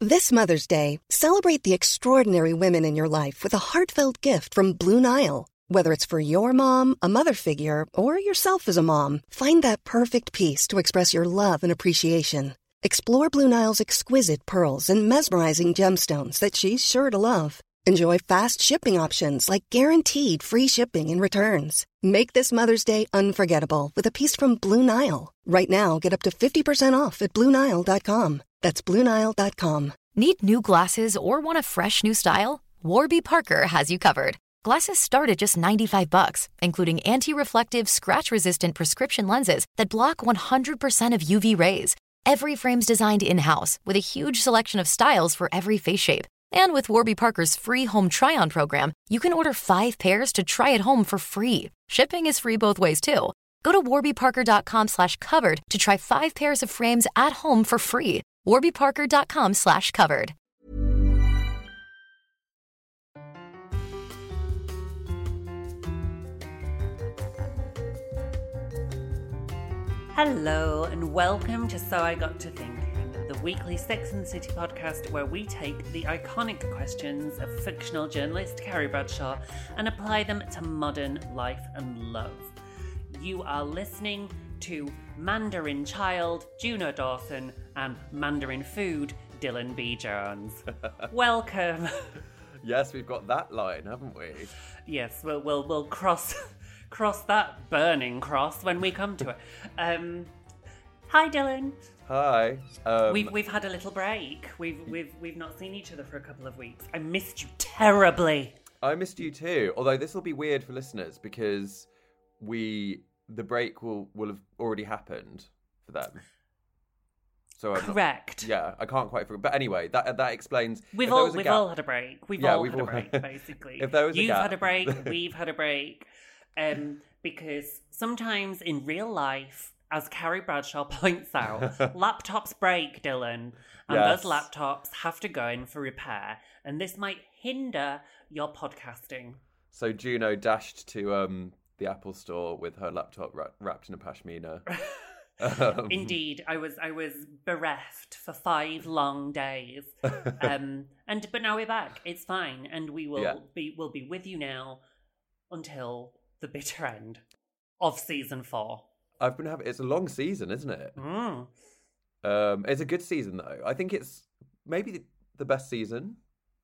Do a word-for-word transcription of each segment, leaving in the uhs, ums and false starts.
This Mother's Day, celebrate the extraordinary women in your life with a heartfelt gift from Blue Nile. Whether it's for your mom, a mother figure, or yourself as a mom, find that perfect piece to express your love and appreciation. Explore Blue Nile's exquisite pearls and mesmerizing gemstones that she's sure to love. Enjoy fast shipping options like guaranteed free shipping and returns. Make this Mother's Day unforgettable with a piece from Blue Nile. Right now, get up to fifty percent off at Blue Nile dot com. That's Blue Nile dot com. Need new glasses or want a fresh new style? Warby Parker has you covered. Glasses start at just ninety-five bucks, including anti-reflective, scratch-resistant prescription lenses that block one hundred percent of U V rays. Every frame's designed in-house with a huge selection of styles for every face shape. And with Warby Parker's free home try-on program, you can order five pairs to try at home for free. Shipping is free both ways, too. Go to warbyparker.com slash covered to try five pairs of frames at home for free. warbyparker.com slash covered. Hello and welcome to So I Got to Thinking, the weekly Sex and the City podcast where we take the iconic questions of fictional journalist Carrie Bradshaw and apply them to modern life and love. You are listening to Mandarin Child, Juno Dawson, and Mandarin Food, Dylan B. Jones. Welcome. Yes, we've got that line, haven't we? Yes, we'll we'll we'll cross cross that burning cross when we come to it. Um, hi, Dylan. Hi. Um, we've we've had a little break. We've we've we've not seen each other for a couple of weeks. I missed you terribly. I missed you too. Although this will be weird for listeners because we the break will will have already happened for them. So I'm correct. Not, yeah, I can't quite. But anyway, that that explains. We've all we've gap, all had a break. We've yeah, all we've had all, a break. Basically, if there was you've a gap, had a break, we've had a break. Um, because sometimes in real life, as Carrie Bradshaw points out, laptops break, Dylan, and yes. those laptops have to go in for repair, and this might hinder your podcasting. So Juno dashed to um, the Apple store with her laptop ra- wrapped in a pashmina. um. Indeed, I was I was bereft for five long days, um, and but now we're back. It's fine, and we will yeah. be we'll be with you now until the bitter end of season four. I've been having. It's a long season, isn't it? Mm. Um, it's a good season, though. I think it's maybe the, the best season.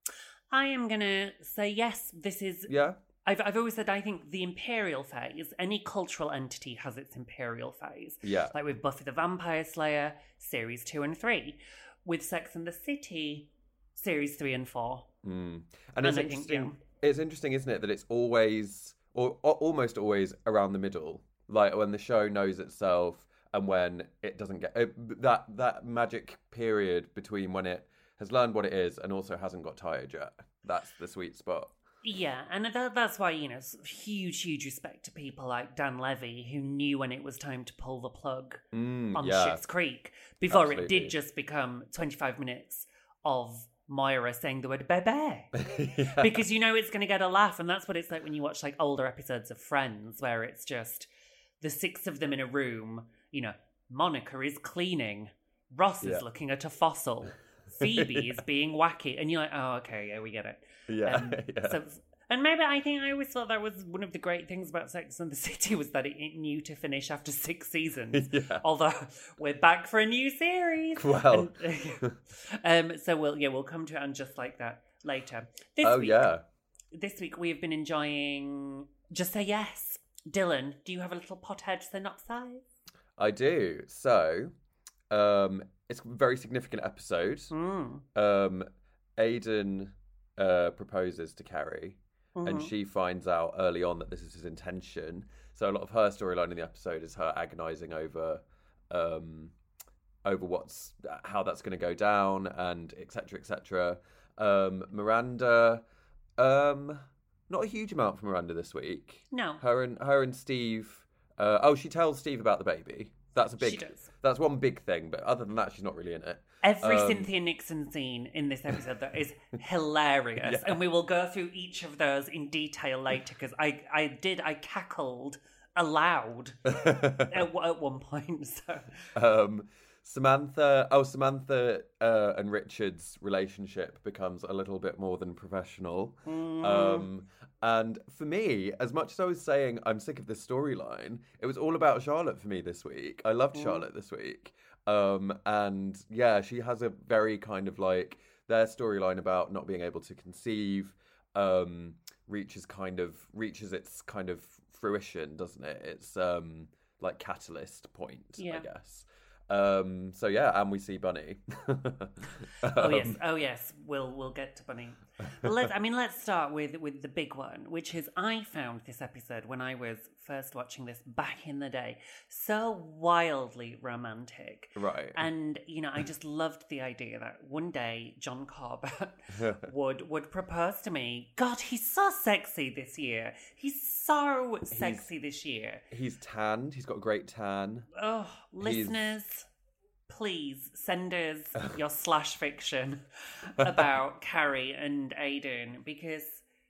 I am gonna say yes. This is. Yeah. I've I've always said I think the imperial phase. Any cultural entity has its imperial phase. Yeah. Like with Buffy the Vampire Slayer, series two and three. With Sex and the City, series three and four. Mm. And it's and interesting. Think, yeah. It's interesting, isn't it, that it's always, or, or almost always, around the middle. Like when the show knows itself and when it doesn't get it, that that magic period between when it has learned what it is and also hasn't got tired yet. That's the sweet spot. Yeah, and that, that's why, you know, huge, huge respect to people like Dan Levy, who knew when it was time to pull the plug mm, on yeah. Schitt's Creek before Absolutely. It did just become twenty-five minutes of Moira saying the word bebe. yeah. Because you know it's going to get a laugh, and that's what it's like when you watch like older episodes of Friends, where it's just the six of them in a room, you know, Monica is cleaning, Ross is yeah. looking at a fossil, Phoebe yeah. is being wacky, and you're like, oh, okay, yeah, we get it. Yeah, um, yeah. So, and maybe I think I always thought that was one of the great things about Sex and the City was that it, it knew to finish after six seasons. Yeah. Although we're back for a new series. Well, and, um, so we'll yeah we'll come to it and just like that later. This oh week, yeah. This week we have been enjoying Just Say Yes. Dylan, do you have a little pothead synopsis? I do. So, um, it's a very significant episode. Mm. Um, Aidan uh, proposes to Carrie, Mm-hmm. and she finds out early on that this is his intention. So a lot of her storyline in the episode is her agonising over, um, over what's how that's going to go down, and et cetera, et cetera. Um, Miranda, um, not a huge amount from Miranda this week. No, her and her and Steve. Uh, oh, she tells Steve about the baby. That's a big. She does. That's one big thing, but other than that, she's not really in it. Every Um, Cynthia Nixon scene in this episode that is hilarious, Yeah. and we will go through each of those in detail later because I, I did I cackled aloud at, at one point. So Um, Samantha, oh, Samantha uh, and Richard's relationship becomes a little bit more than professional. Mm. Um, and for me, as much as I was saying I'm sick of this storyline, it was all about Charlotte for me this week. I loved mm. Charlotte this week. Um, and yeah, she has a very kind of like, their storyline about not being able to conceive um, reaches kind of, reaches its kind of fruition, doesn't it? It's um, like catalyst point, yeah. I guess. Um, so yeah, and we see Bunny. um, oh yes, oh yes, we'll we'll get to Bunny. Well, let's, I mean, let's start with with the big one, which is I found this episode when I was first watching this back in the day so wildly romantic, right? And you know, I just loved the idea that one day John Corbett would would propose to me. God, he's so sexy this year. He's so sexy he's, this year. He's tanned. He's got a great tan. Oh, listeners. He's... Please send us your slash fiction about Carrie and Aidan, because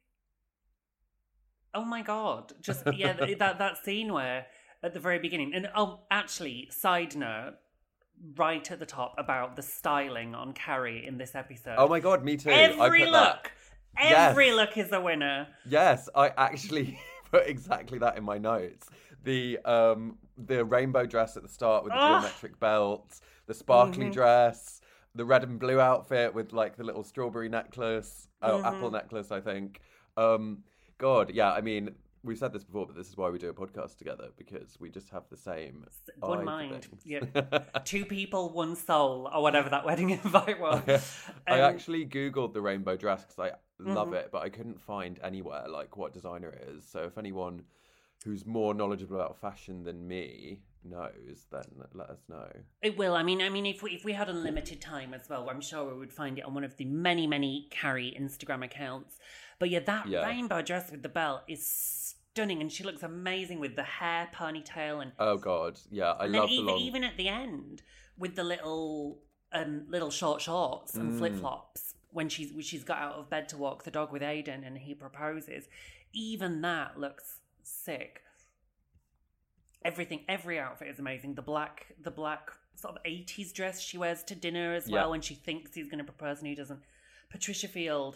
oh my god, just yeah, that that scene where at the very beginning, and oh, actually, side note, right at the top about the styling on Carrie in this episode. Oh my god, me too. Every look, that. every yes. look is a winner. Yes, I actually put exactly that in my notes. The um the rainbow dress at the start with the oh. geometric belt, the sparkly mm-hmm. dress, the red and blue outfit with like the little strawberry necklace, oh mm-hmm. apple necklace, I think. Um, God, yeah, I mean, we've said this before, but this is why we do a podcast together, because we just have the same one mind. Yeah, two people, one soul, or whatever that wedding invite was. um, I actually googled the rainbow dress because I love mm-hmm. it, but I couldn't find anywhere like what designer it is. So if anyone who's more knowledgeable about fashion than me knows, then let us know. It will. I mean, I mean, if we if we had unlimited time as well, I'm sure we would find it on one of the many, many Carrie Instagram accounts. But yeah, that yeah. rainbow dress with the belt is stunning, and she looks amazing with the hair ponytail and oh god, yeah, I and love then even, the long... even at the end with the little um little short shorts and mm. flip flops when she's when she's got out of bed to walk the dog with Aidan and he proposes. Even that looks sick. Everything, every outfit is amazing. The black, the black sort of eighties dress she wears to dinner as well yeah. when she thinks he's going to propose and he doesn't. Patricia Field,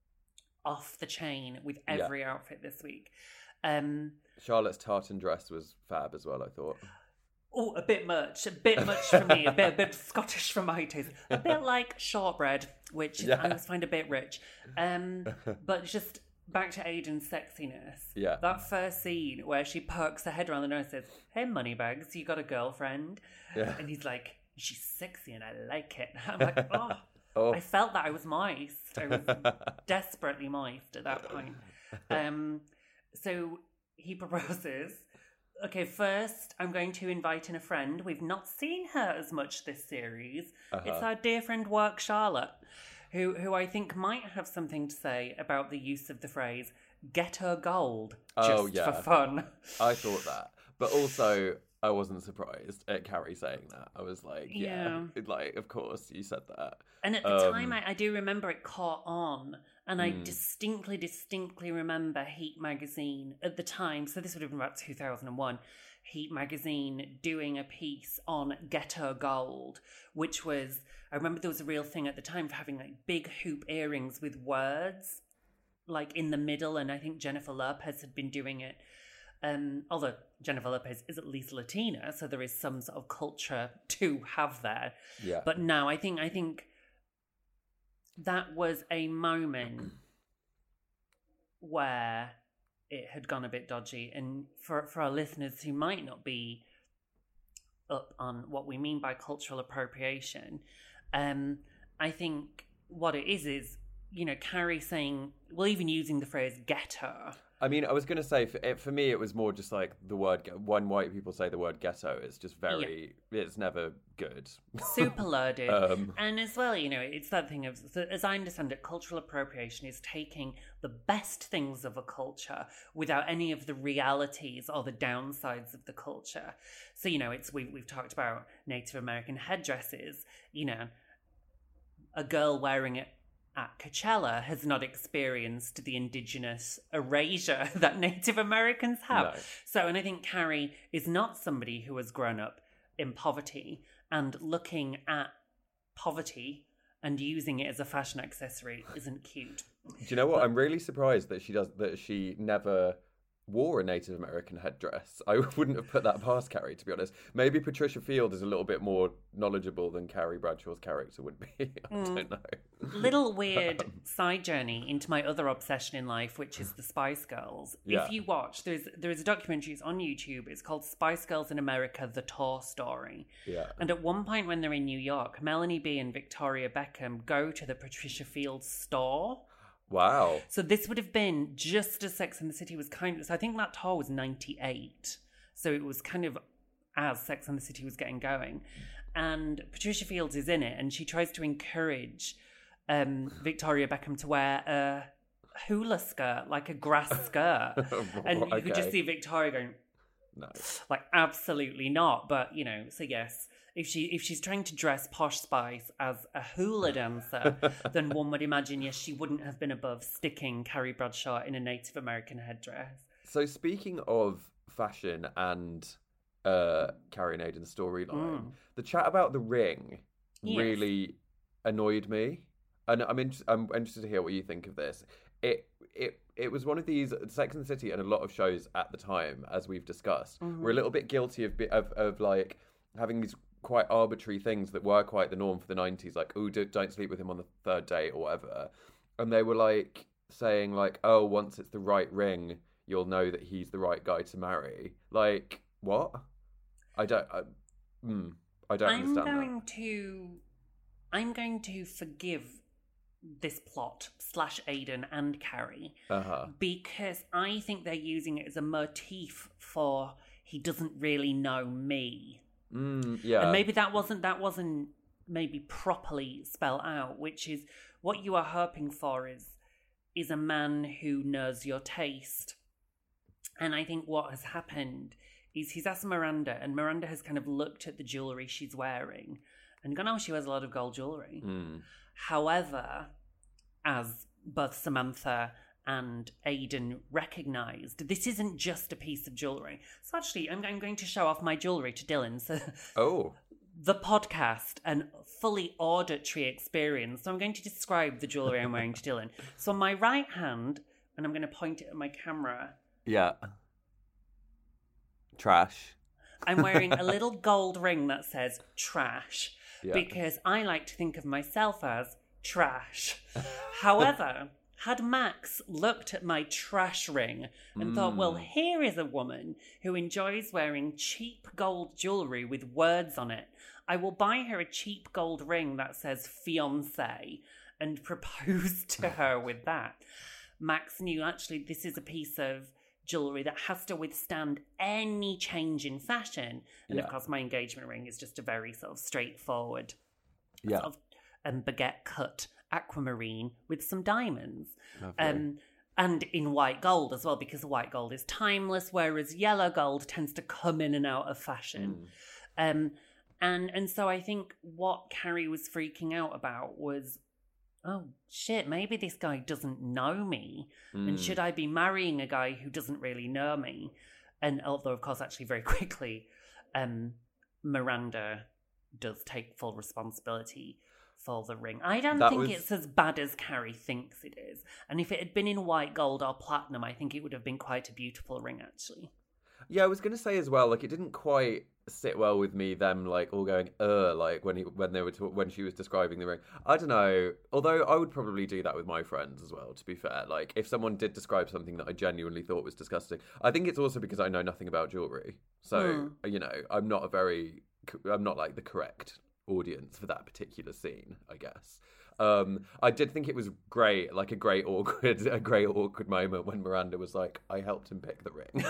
off the chain with every yeah. outfit this week. Um, Charlotte's tartan dress was fab as well, I thought. Oh, a bit much, a bit much for me, a bit, a bit Scottish for my taste. A bit like shortbread, which yeah. I always find a bit rich. Um, but just... Back to Aidan's sexiness. Yeah. That first scene where she perks her head around the nose and says, "Hey, Moneybags, you got a girlfriend?" Yeah. And he's like, "She's sexy and I like it." I'm like, oh, oh. I felt that I was moist. I was desperately moist at that point. Um, so he proposes. Okay, first I'm going to invite in a friend. We've not seen her as much this series. Uh-huh. It's our dear friend Work Charlotte. Who who I think might have something to say about the use of the phrase "get her gold" just oh, yeah. for fun. I thought that, but also I wasn't surprised at Carrie saying that. I was like, yeah, yeah. like of course you said that. And at the um, time, I, I do remember it caught on, and I mm. distinctly, distinctly remember Heat magazine at the time. So this would have been about two thousand one. Heat magazine doing a piece on Get Her Gold, which was, I remember there was a real thing at the time for having like big hoop earrings with words like in the middle, and I think Jennifer Lopez had been doing it. Um, although Jennifer Lopez is at least Latina, so there is some sort of culture to have there. Yeah. But no, I think I think that was a moment where it had gone a bit dodgy. And for, for our listeners who might not be up on what we mean by cultural appropriation, um, I think what it is is, you know, Carrie saying, well, even using the phrase "get her." I mean, I was going to say, for, it, for me, it was more just like the word, when white people say the word ghetto, it's just very, yeah. it's never good. Super loaded. um, and as well, you know, it's that thing of, so as I understand it, cultural appropriation is taking the best things of a culture without any of the realities or the downsides of the culture. So, you know, it's we've, we've talked about Native American headdresses, you know, a girl wearing it at Coachella has not experienced the indigenous erasure that Native Americans have. No. So, and I think Carrie is not somebody who has grown up in poverty. and looking at poverty and using it as a fashion accessory isn't cute. Do you know what? But I'm really surprised that she does that. She never wore a Native American headdress. I wouldn't have put that past Carrie, to be honest. Maybe Patricia Field is a little bit more knowledgeable than Carrie Bradshaw's character would be. I mm. don't know. Little weird um, side journey into my other obsession in life, which is the Spice Girls. Yeah. If you watch, there's there's a documentary, it's on YouTube. It's called Spice Girls in America: The Tour Story. Yeah. And at one point when they're in New York, Melanie B and Victoria Beckham go to the Patricia Field store. Wow. So this would have been just as Sex and the City was kind of... So I think that tour was ninety-eight. So it was kind of as Sex and the City was getting going. And Patricia Fields is in it, and she tries to encourage um, Victoria Beckham to wear a hula skirt, like a grass skirt. And you okay. could just see Victoria going... No. Like, absolutely not. But, you know, so yes... If she if she's trying to dress Posh Spice as a hula dancer, then one would imagine, yes, she wouldn't have been above sticking Carrie Bradshaw in a Native American headdress. So speaking of fashion and uh, Carrie and Aidan's storyline, mm. the chat about the ring yes. really annoyed me. And I'm, in, I'm interested to hear what you think of this. It it it was one of these, Sex and the City and a lot of shows at the time, as we've discussed, mm-hmm. were a little bit guilty of, of, of like having these quite arbitrary things that were quite the norm for the nineties, like, oh, don't sleep with him on the third date or whatever. And they were like saying like, oh, once it's the right ring, you'll know that he's the right guy to marry. Like, what? I don't I, mm, I don't I'm understand going that. to I'm going to forgive this plot slash Aidan and Carrie uh-huh. because I think they're using it as a motif for he doesn't really know me. Mm, yeah. And maybe that wasn't that wasn't maybe properly spelled out, which is what you are hoping for is is a man who knows your taste. And I think what has happened is he's asked Miranda, and Miranda has kind of looked at the jewellery she's wearing and gone, oh, she wears a lot of gold jewellery. Mm. However, as both Samantha and Aidan recognised, this isn't just a piece of jewellery. So actually, I'm, I'm going to show off my jewellery to Dylan. So oh. The podcast, an fully auditory experience. So I'm going to describe the jewellery I'm wearing to Dylan. So on my right hand, and I'm going to point it at my camera. Yeah. Trash. I'm wearing a little gold ring that says trash. Yeah. Because I like to think of myself as trash. However... Had Max looked at my trash ring and mm. thought, well, here is a woman who enjoys wearing cheap gold jewellery with words on it. I will buy her a cheap gold ring that says fiancé and propose to her with that. Max knew, actually, this is a piece of jewellery that has to withstand any change in fashion. And, yeah. of course, my engagement ring is just a very sort of straightforward yeah. sort of um, baguette cut aquamarine with some diamonds. Lovely. Um, and in white gold as well, because white gold is timeless, whereas yellow gold tends to come in and out of fashion. Mm. Um, and and so I think what Carrie was freaking out about was, oh, shit, maybe this guy doesn't know me. Mm. And should I be marrying a guy who doesn't really know me? And although, of course, actually very quickly, um, Miranda does take full responsibility for the ring. I don't that think was... it's as bad as Carrie thinks it is. And if it had been in white gold or platinum, I think it would have been quite a beautiful ring, actually. Yeah, I was going to say as well, like, it didn't quite sit well with me, them, like, all going, uh, like, when he, when they were, ta- when she was describing the ring. I don't know. Although I would probably do that with my friends as well, to be fair. Like, if someone did describe something that I genuinely thought was disgusting. I think it's also because I know nothing about jewellery. So, mm. you know, I'm not a very, I'm not, like, the correct audience for that particular scene, I guess. Um, I did think it was great, like a great awkward, a great awkward moment when Miranda was like, "I helped him pick the ring."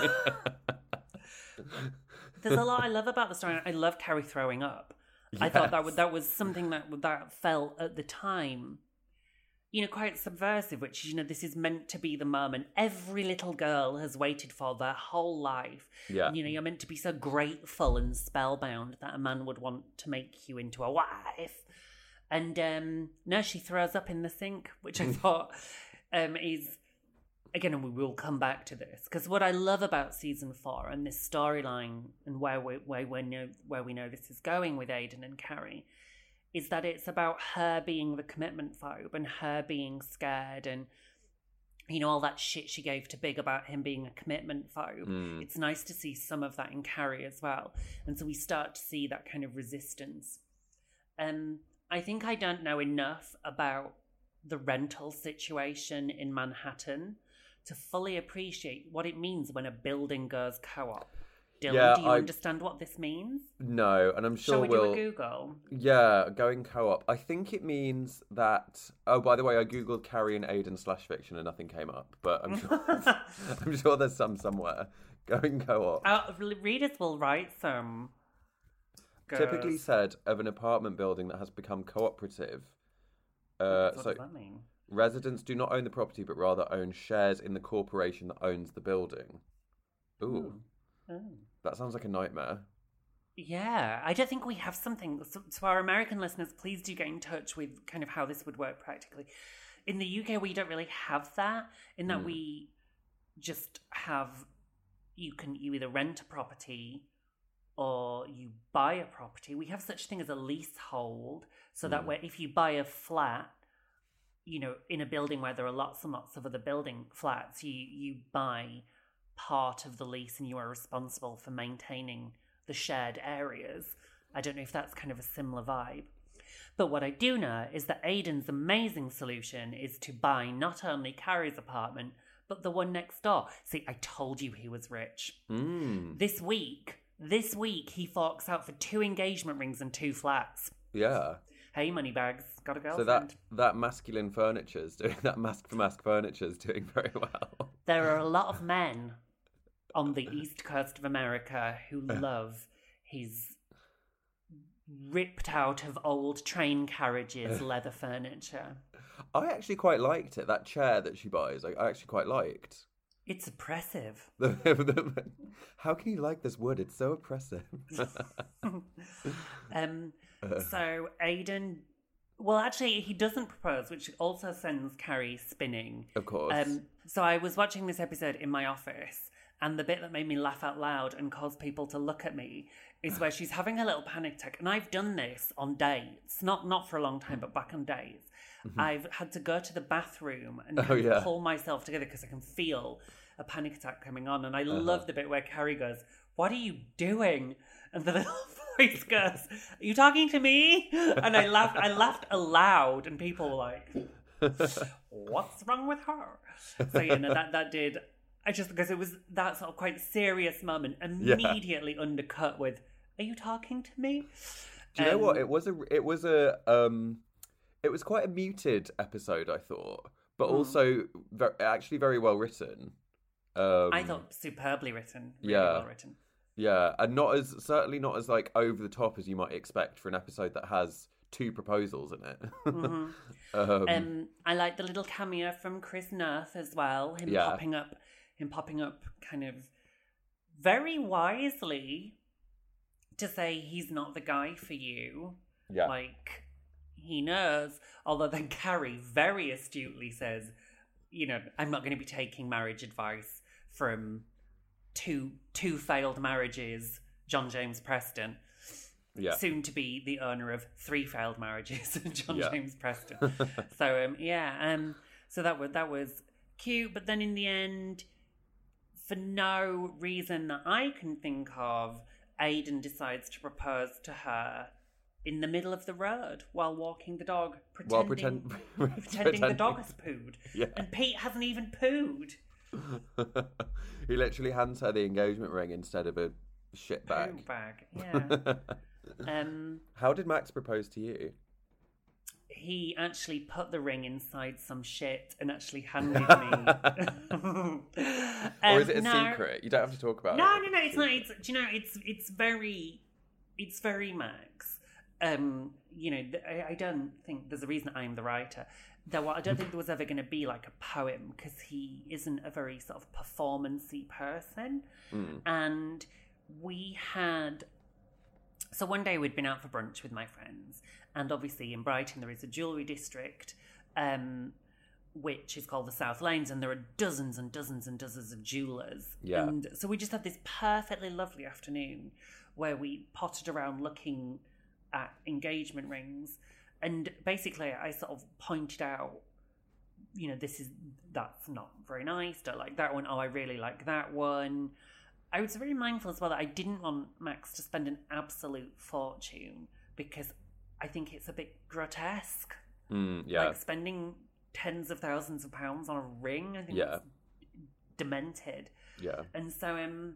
There's a lot I love about the story. I love Carrie throwing up. Yes. I thought that was, that was something that that felt at the time, you know, quite subversive. Which, you know, this is meant to be the moment every little girl has waited for their whole life. Yeah. And, you know, you're meant to be so grateful and spellbound that a man would want to make you into a wife. And um, no, she throws up in the sink, which I thought um, is again, and we will come back to this, because what I love about season four and this storyline and where we where we know where we know this is going with Aidan and Carrie is that it's about her being the commitment phobe and her being scared and, you know, all that shit she gave to Big about him being a commitment phobe. Mm. It's nice to see some of that in Carrie as well. And so we start to see that kind of resistance. Um, I think I don't know enough about the rental situation in Manhattan to fully appreciate what it means when a building goes co-op. Dylan, yeah, do you I... understand what this means? No, and I'm sure Shall we we'll... do a Google? Yeah, going co-op. I think it means that... Oh, by the way, I googled Carrie and Aidan slash fiction and nothing came up, but I'm sure, I'm sure there's some somewhere. Going co-op. Uh, readers will write some. Goes. Typically said of an apartment building that has become cooperative. Uh, what so does that mean? Residents do not own the property, but rather own shares in the corporation that owns the building. Ooh. Oh. Oh. That sounds like a nightmare. Yeah, I don't think we have something. So, to our American listeners, please do get in touch with kind of how this would work practically. In the U K, we don't really have that, in that mm. we just have, you can you either rent a property or you buy a property. We have such a thing as a leasehold, so mm. that where if you buy a flat, you know, in a building where there are lots and lots of other building flats, you, you buy part of the lease and you are responsible for maintaining the shared areas. I don't know if that's kind of a similar vibe. But what I do know is that Aidan's amazing solution is to buy not only Carrie's apartment, but the one next door. See, I told you he was rich. Mm. This week, this week he forks out for two engagement rings and two flats. Yeah. Hey, Moneybags, got a girlfriend. So that, that masculine furniture's doing, that mask for mask furniture's doing very well. There are a lot of men on the east coast of America who love his ripped out of old train carriages leather furniture. I actually quite liked it. That chair that she buys, I, I actually quite liked. It's oppressive. How can you like this wood? It's so oppressive. um. So Aidan, well, actually, he doesn't propose, which also sends Carrie spinning. Of course. Um. So I was watching this episode in my office, and the bit that made me laugh out loud and caused people to look at me is where she's having a little panic attack. And I've done this on dates, not not for a long time, but back on dates. Mm-hmm. I've had to go to the bathroom and oh, yeah. pull myself together because I can feel a panic attack coming on. And I uh-huh. love the bit where Carrie goes, "What are you doing?" And the little voice goes, "Are you talking to me?" And I laughed. I laughed aloud, and people were like, "What's wrong with her?" So you know that that did. I just because it was that sort of quite serious moment immediately yeah. undercut with, "Are you talking to me?" Do you um, know what? It was a. It was a. Um, it was quite a muted episode, I thought, but mm. also very, actually very well written. Um, I thought superbly written. Really yeah. well written. Yeah, and not as certainly not as like over the top as you might expect for an episode that has two proposals in it. mm-hmm. um, um, I like the little cameo from Chris Noth as well. Him yeah. popping up, him popping up, kind of very wisely to say he's not the guy for you. Yeah, like he knows. Although then Carrie very astutely says, "You know, I'm not going to be taking marriage advice from." Two two failed marriages, John James Preston, yeah. soon to be the owner of three failed marriages, John yeah. James Preston. so um, yeah, um, so that was that was cute. But then in the end, for no reason that I can think of, Aidan decides to propose to her in the middle of the road while walking the dog, pretending while pretend- pretending, pretending the dog has pooed, yeah. and Pete hasn't even pooed. He literally hands her the engagement ring instead of a shit bag. Poo bag, yeah. um, How did Max propose to you? He actually put the ring inside some shit and actually handed me. um, or is it a no, secret? You don't have to talk about no, it. No, no, no. It's not. It's do you know? It's it's very, it's very Max. Um, you know, I, I don't think there's a reason I'm the writer. Though I don't think there was ever going to be like a poem because he isn't a very sort of performance-y person. Mm. And we had... So one day we'd been out for brunch with my friends, and obviously in Brighton there is a jewellery district um, which is called the South Lanes, and there are dozens and dozens and dozens of jewellers. Yeah. And so we just had this perfectly lovely afternoon where we potted around looking at engagement rings, and basically I sort of pointed out, you know, this is, that's not very nice, don't like that one, oh, I really like that one. I was very mindful as well that I didn't want Max to spend an absolute fortune, because I think it's a bit grotesque. Mm, yeah. Like spending tens of thousands of pounds on a ring, I think Yeah. it's demented. Yeah. And so um,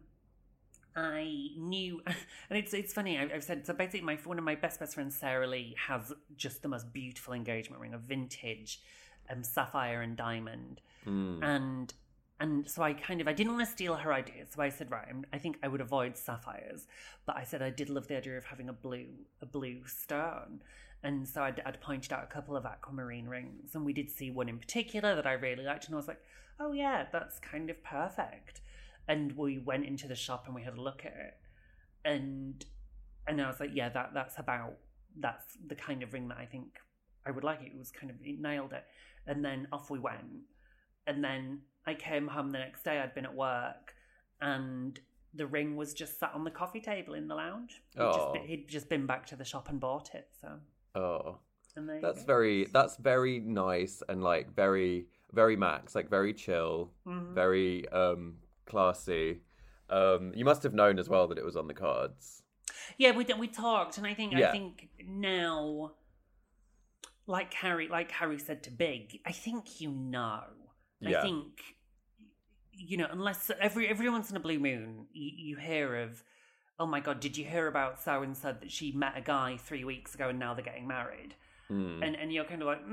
I knew, and it's it's funny, I, I've said, so basically my one of my best best friends, Sarah Lee, has just the most beautiful engagement ring, a vintage um, sapphire and diamond. Mm. And and so I kind of, I didn't want to steal her idea, so I said, right, I'm, I think I would avoid sapphires, but I said I did love the idea of having a blue a blue stone. And so I'd, I'd pointed out a couple of aquamarine rings, and we did see one in particular that I really liked, and I was like, oh yeah, that's kind of perfect. And we went into the shop and we had a look at it, and and I was like, yeah, that that's about, that's the kind of ring that I think I would like. It was kind of, it nailed it. And then off we went, and then I came home the next day, I'd been at work, and the ring was just sat on the coffee table in the lounge. He'd, Oh. just, been, he'd just been back to the shop and bought it, so... Oh, And there you that's go. very that's very nice and like very very Max, like very chill, Mhm. very um classy. Um, you must have known as well that it was on the cards. Yeah, we we talked, and I think Yeah. I think now, like Harry, like Harry said to Big, I think you know. Yeah. I think, you know, unless every every once in a blue moon, you, you hear of, oh my God, did you hear about so and so that she met a guy three weeks ago and now they're getting married? Mm. And and you're kind of like,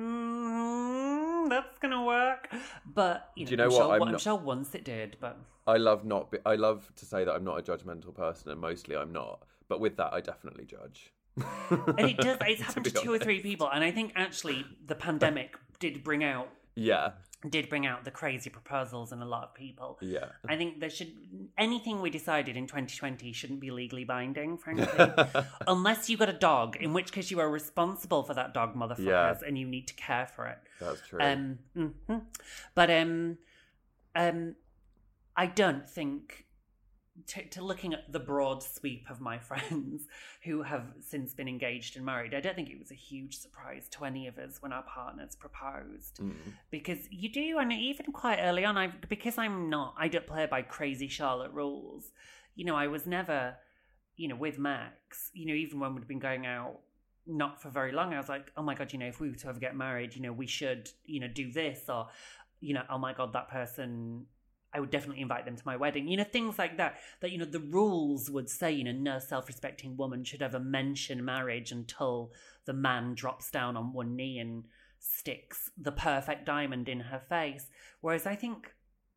mm, that's gonna work. But you know, Do you know I'm, what? Sure, I'm I'm not- sure once it did, but I love not. Be, I love to say that I'm not a judgmental person, and mostly I'm not. But with that, I definitely judge. and it does. It's happened to, be two or three honest. people, and I think actually the pandemic did bring out Yeah, did bring out the crazy proposals in a lot of people. yeah. I think there should, anything we decided in twenty twenty shouldn't be legally binding, frankly, unless you got a dog, in which case you are responsible for that dog, motherfuckers, Yeah. and you need to care for it. That's true. Um, mhm. But um, um, I don't think, to, to looking at the broad sweep of my friends who have since been engaged and married, I don't think it was a huge surprise to any of us when our partners proposed. Mm. Because you do, and even quite early on, I because I'm not, I don't play by crazy Charlotte rules. You know, I was never, you know, with Max, you know, even when we'd been going out, not for very long, I was like, oh my God, you know, if we were to ever get married, you know, we should, you know, do this, or, you know, oh my God, that person, I would definitely invite them to my wedding. You know, things like that, that, you know, the rules would say, you know, no self-respecting woman should ever mention marriage until the man drops down on one knee and sticks the perfect diamond in her face. Whereas I think,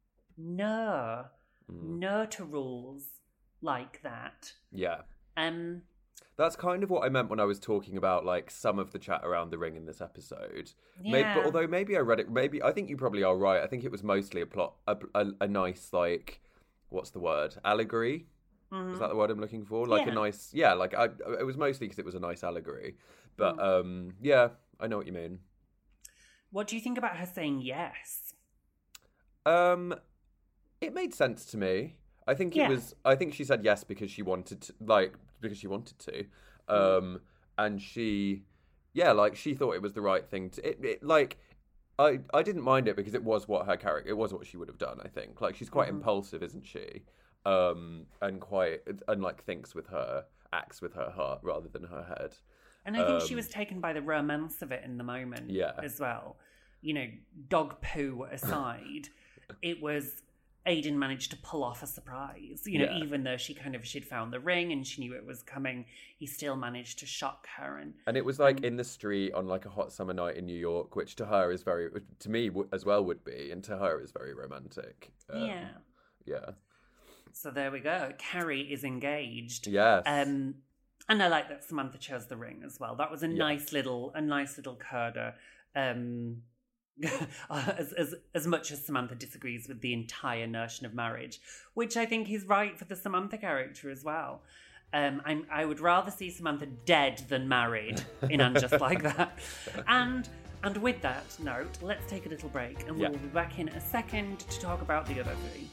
no, Mm. no to rules like that. Yeah. Um, That's kind of what I meant when I was talking about like some of the chat around the ring in this episode. Maybe, Yeah. but although maybe I read it, maybe I think you probably are right. I think it was mostly a plot, a, a, a nice like, what's the word? Allegory. mhm. Is that the word I'm looking for? Like Yeah. a nice, yeah. Like I, it was mostly because it was a nice allegory. But Mm. um, yeah, I know what you mean. What do you think about her saying yes? Um, it made sense to me. I think it Yeah. was. I think she said yes because she wanted to, like because she wanted to, um, and she, yeah, like she thought it was the right thing to. It, it like, I I didn't mind it because it was what her character. It was what she would have done. I think like she's quite Mhm. impulsive, isn't she? Um, and quite and like thinks with her, acts with her heart rather than her head. And I think she Um, was taken by the romance of it in the moment Yeah. as well. You know, dog poo aside, it was Aidan managed to pull off a surprise. You know, Yeah. even though she kind of, she'd found the ring and she knew it was coming, he still managed to shock her. And And it was like Um, in the street on like a hot summer night in New York, which to her is very, to me w- as well would be, and to her is very romantic. Um, yeah. Yeah. So there we go. Carrie is engaged. Yes. Um, and I like that Samantha chose the ring as well. That was a Yeah. nice little, a nice little coda. Um, as, as as much as Samantha disagrees with the entire notion of marriage, which I think is right for the Samantha character as well. Um, I'm, I would rather see Samantha dead than married in And Just Like That. And And with that note, let's take a little break and Yeah. we'll be back in a second to talk about the other three.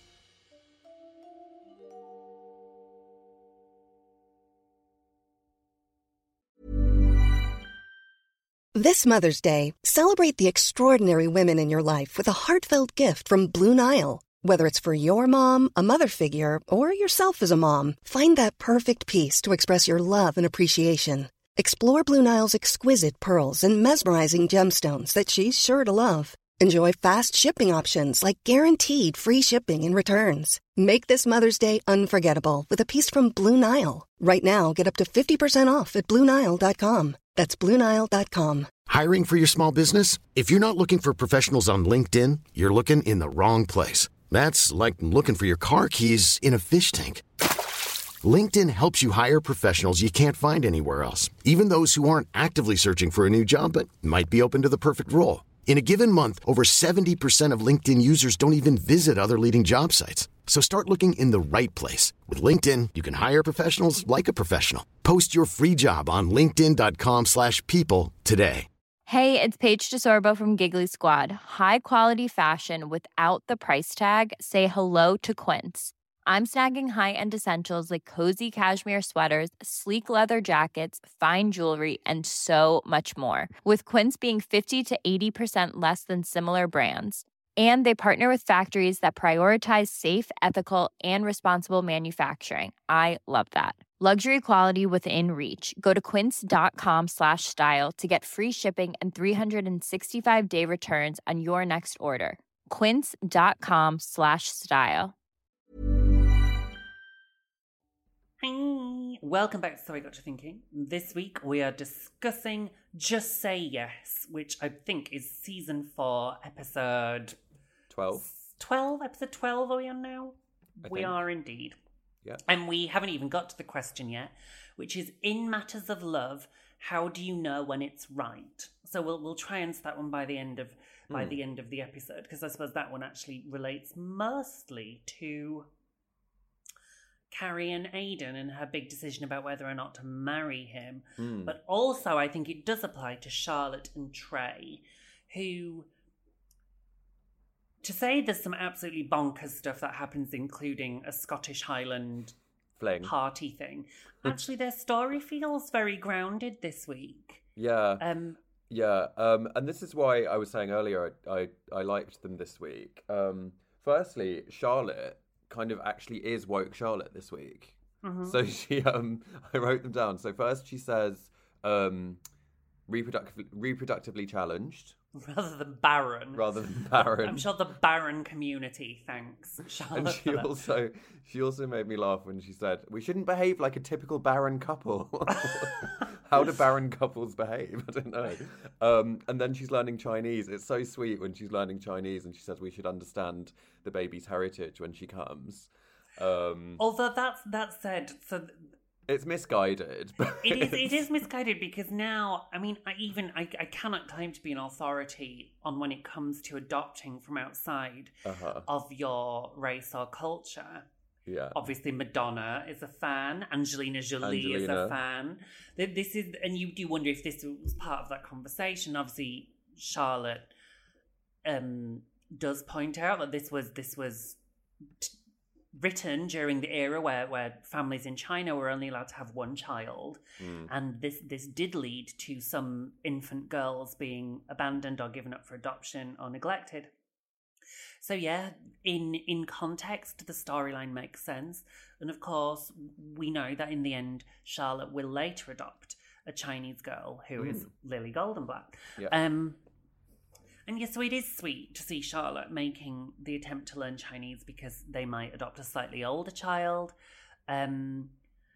This Mother's Day, celebrate the extraordinary women in your life with a heartfelt gift from Blue Nile. Whether it's for your mom, a mother figure, or yourself as a mom, find that perfect piece to express your love and appreciation. Explore Blue Nile's exquisite pearls and mesmerizing gemstones that she's sure to love. Enjoy fast shipping options like guaranteed free shipping and returns. Make this Mother's Day unforgettable with a piece from Blue Nile. Right now, get up to fifty percent off at Blue Nile dot com. That's Blue Nile dot com. Hiring for your small business? If you're not looking for professionals on LinkedIn, you're looking in the wrong place. That's like looking for your car keys in a fish tank. LinkedIn helps you hire professionals you can't find anywhere else, even those who aren't actively searching for a new job but might be open to the perfect role. In a given month, over seventy percent of LinkedIn users don't even visit other leading job sites. So start looking in the right place. With LinkedIn, you can hire professionals like a professional. Post your free job on linkedin dot com slash people today. Hey, it's Paige DeSorbo from Giggly Squad. High quality fashion without the price tag. Say hello to Quince. I'm snagging high-end essentials like cozy cashmere sweaters, sleek leather jackets, fine jewelry, and so much more. With Quince being fifty to eighty percent less than similar brands. And they partner with factories that prioritize safe, ethical, and responsible manufacturing. I love that. Luxury quality within reach. Go to quince.com slash style to get free shipping and three sixty-five day returns on your next order. Quince.com slash style. Hi. Welcome back to So I Got to Thinking. This week we are discussing Just Say Yes, which I think is season four, episode twelve. twelve, episode twelve are we on now? I we think. are indeed. Yeah. And we haven't even got to the question yet, which is, in matters of love, how do you know when it's right? So we'll we'll try and answer that one by the end of by Mm. the end of the episode, because I suppose that one actually relates mostly to Carrie and Aidan and her big decision about whether or not to marry him. Mm. But also I think it does apply to Charlotte and Trey, who, to say there's some absolutely bonkers stuff that happens, including a Scottish Highland Fling. party thing. Actually, their story feels very grounded this week. Yeah. Um, Yeah, um, and this is why I was saying earlier I, I, I liked them this week. Um, firstly, Charlotte kind of actually is woke Charlotte this week. Mm-hmm. So she, um, I wrote them down. So first she says, um, reproductive, reproductively challenged. Rather than barren. Rather than barren. I'm sure the barren community thanks Charlotte. And she for that. also she also made me laugh when she said, we shouldn't behave like a typical barren couple. How do barren couples behave? I don't know. Um, and then she's learning Chinese. It's so sweet when she's learning Chinese and she says we should understand the baby's heritage when she comes. Um, Although that's that said, so it's misguided. But it is it it's- is misguided, because now, I mean, I even I, I cannot claim to be an authority on when it comes to adopting from outside Uh-huh. of your race or culture. Yeah. Obviously, Madonna is a fan. Angelina Jolie is Angelina. a fan. Th- This is, and you do wonder if this was part of that conversation. Obviously, Charlotte um, does point out that this was this was t- written during the era where, where families in China were only allowed to have one child, Mm. and this this did lead to some infant girls being abandoned or given up for adoption or neglected. So yeah, in in context, the storyline makes sense. And of course, we know that in the end, Charlotte will later adopt a Chinese girl who Mm. is Lily Goldenblatt. Yeah. Um, and yes, so it is sweet to see Charlotte making the attempt to learn Chinese because they might adopt a slightly older child. Um,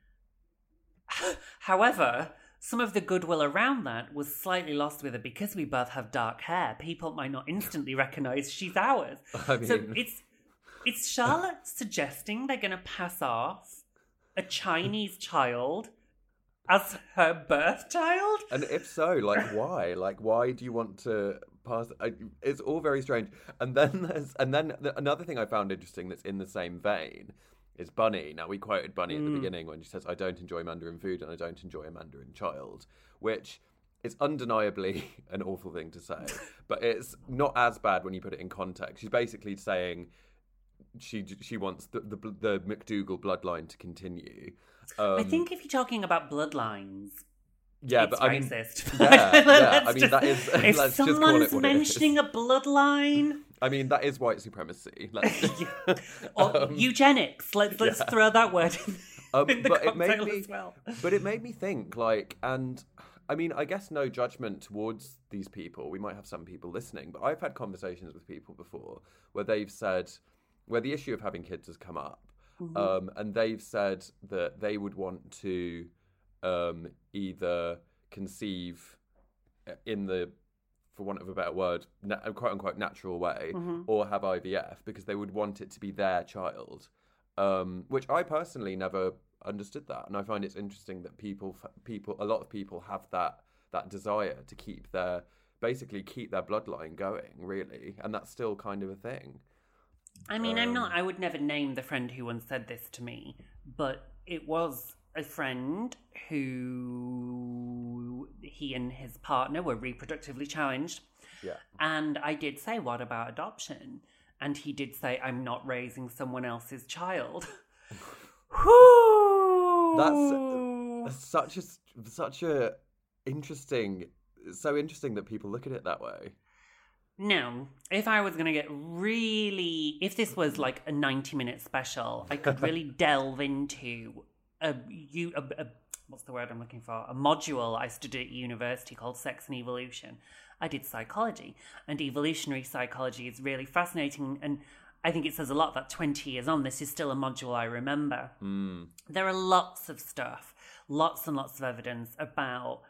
however, some of the goodwill around that was slightly lost with her because we both have dark hair. People might not instantly recognise she's ours. I mean... So it's it's Charlotte suggesting they're going to pass off a Chinese child as her birth child? And if so, like, why? Like, why do you want to pass? I, it's all very strange. And then there's, and then the, another thing I found interesting that's in the same vein is Bunny. Now, we quoted Bunny at the Mm. beginning when she says, I don't enjoy Mandarin food and I don't enjoy a Mandarin child, which it's undeniably an awful thing to say, but it's not as bad when you put it in context. She's basically saying she she wants the the, the McDougal bloodline to continue. Um, I think if you're talking about bloodlines, yeah, it's but I mean, racist. yeah, yeah. I mean just, that is. If let's just call someone's it what mentioning it is. a bloodline, I mean that is white supremacy. Let's, or um, eugenics. Let's let's yeah. throw that word in, um, in the but it made cocktail me, as well. But it made me think, like, and I mean, I guess no judgment towards these people. We might have some people listening, but I've had conversations with people before where they've said, where the issue of having kids has come up, mm-hmm. um, and they've said that they would want to um, either conceive in the, for want of a better word, na- quote unquote natural way, mm-hmm. or have I V F because they would want it to be their child, um, which I personally never understood that, and I find it's interesting that people, people, a lot of people have that that desire to keep their, basically keep their bloodline going, really, and that's still kind of a thing. I mean, um, I'm not. I would never name the friend who once said this to me, but it was a friend who he and his partner were reproductively challenged. Yeah, and I did say, "What about adoption?" And he did say, "I'm not raising someone else's child." That's such a such a interesting, so interesting that people look at it that way. Now, if I was going to get really, if this was like a ninety minute special, I could really delve into a, you, a, a, what's the word I'm looking for? A module I studied at university called Sex and Evolution. I did psychology, and evolutionary psychology is really fascinating, and I think it says a lot that twenty years on, this is still a module I remember. Mm. There are lots of stuff, lots and lots of evidence about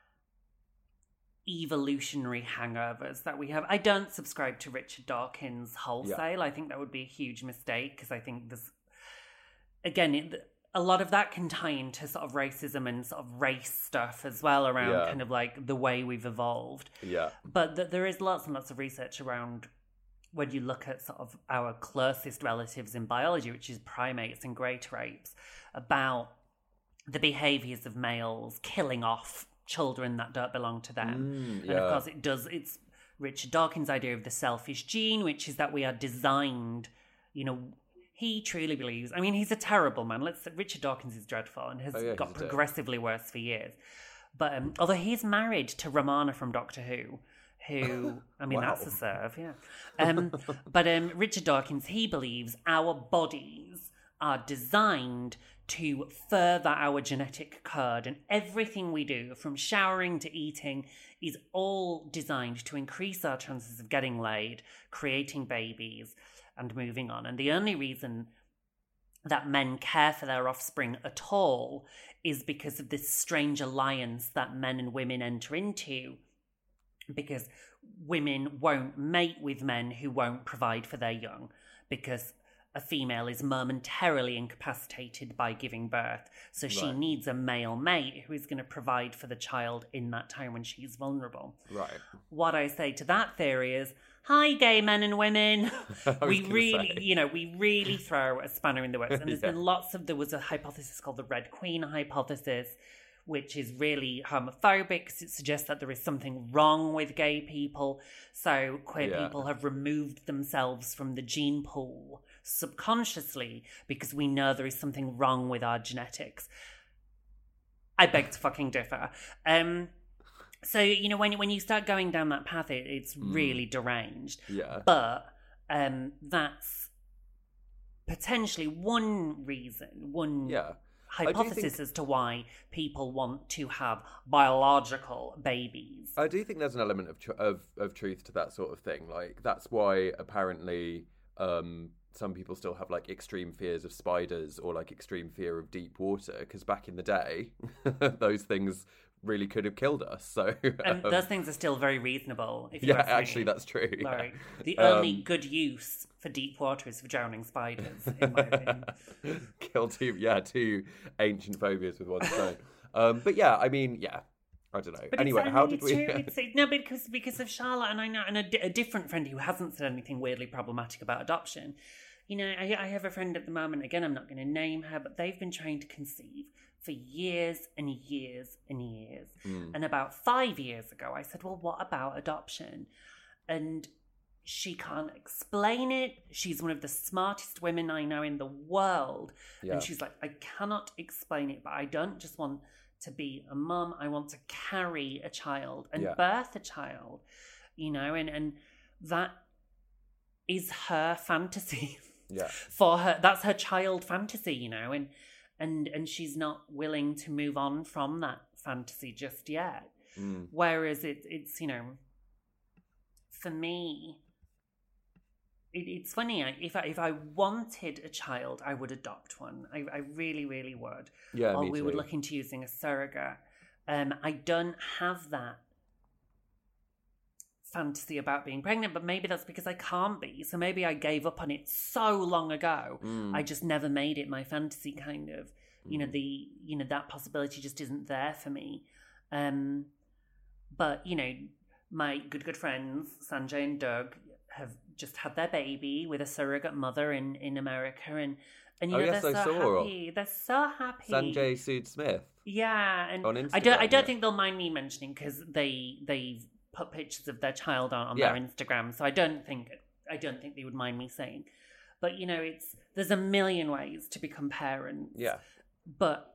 evolutionary hangovers that we have. I don't subscribe to Richard Dawkins wholesale. Yeah. I think that would be a huge mistake because I think there's, again, it, a lot of that can tie into sort of racism and sort of race stuff as well around yeah. kind of like the way we've evolved. Yeah. But th- there is lots and lots of research around when you look at sort of our closest relatives in biology, which is primates and great apes, about the behaviours of males killing off children that don't belong to them. Mm, yeah. And of course it does, it's Richard Dawkins' idea of the selfish gene, which is that we are designed, you know, he truly believes, I mean, he's a terrible man. Let's Richard Dawkins is dreadful and has oh, yeah, got progressively dead. worse for years. But um, although he's married to Romana from Doctor Who, who, I mean, wow. that's a serve, yeah. Um, but um, Richard Dawkins, he believes our bodies are designed to further our genetic code, and everything we do, from showering to eating, is all designed to increase our chances of getting laid, creating babies, and moving on. And the only reason that men care for their offspring at all is because of this strange alliance that men and women enter into, because women won't mate with men who won't provide for their young, because a female is momentarily incapacitated by giving birth. So she right. needs a male mate who is going to provide for the child in that time when she's vulnerable. Right. What I say to that theory is, hi, gay men and women. we really, say. you know, we really throw a spanner in the works. And there's yeah. been lots of, there was a hypothesis called the Red Queen hypothesis, which is really homophobic because it suggests that there is something wrong with gay people. So queer yeah. people have removed themselves from the gene pool subconsciously because we know there is something wrong with our genetics. I beg to fucking differ. Um, so, you know, when, when you start going down that path, it, it's mm. really deranged. Yeah. But um, that's potentially one reason, one... Yeah. hypothesis think, as to why people want to have biological babies. I do think there's an element of tr- of, of truth to that sort of thing. Like, that's why apparently um, some people still have like extreme fears of spiders or like extreme fear of deep water, because back in the day, those things really could have killed us. So and um, those things are still very reasonable. If yeah, actually, that's true. Like, yeah. The um, only good use for deep water is for drowning spiders, in my opinion. Kill two, yeah, two ancient phobias with one stone. um, but yeah, I mean, yeah, I don't know. But anyway, it's, how it's did we? True. It's, no, because because of Charlotte, and I know, and a, a different friend who hasn't said anything weirdly problematic about adoption. You know, I, I have a friend at the moment. Again, I'm not going to name her, but they've been trying to conceive for years and years and years. Mm. And about five years ago, I said, well, what about adoption? And she can't explain it. She's one of the smartest women I know in the world. Yeah. And she's like, I cannot explain it, but I don't just want to be a mum. I want to carry a child and Yeah. birth a child, you know, and, and that is her fantasy. Yeah. For her, that's her child fantasy, you know, and and and she's not willing to move on from that fantasy just yet. Mm. Whereas it, it's, you know, for me, it, it's funny. I, if I if I wanted a child, I would adopt one. I, I really, really would. Yeah, or me we too. would look into using a surrogate. Um, I don't have that fantasy about being pregnant, but maybe that's because I can't be. So maybe I gave up on it so long ago. Mm. I just never made it my fantasy, kind of. You know, Mm. the you know that possibility just isn't there for me. Um, but you know, my good good friends Sanjay and Doug have just had their baby with a surrogate mother in in America, and and you Oh, know yes, they're I so saw. happy. They're so happy. Sanjay Sood Smith. Yeah, and On I don't I Instagram, don't yeah. think they'll mind me mentioning because they they've put pictures of their child on, on Yeah. their Instagram, so I don't think I don't think they would mind me saying. But you know, it's there's a million ways to become parents. Yeah. But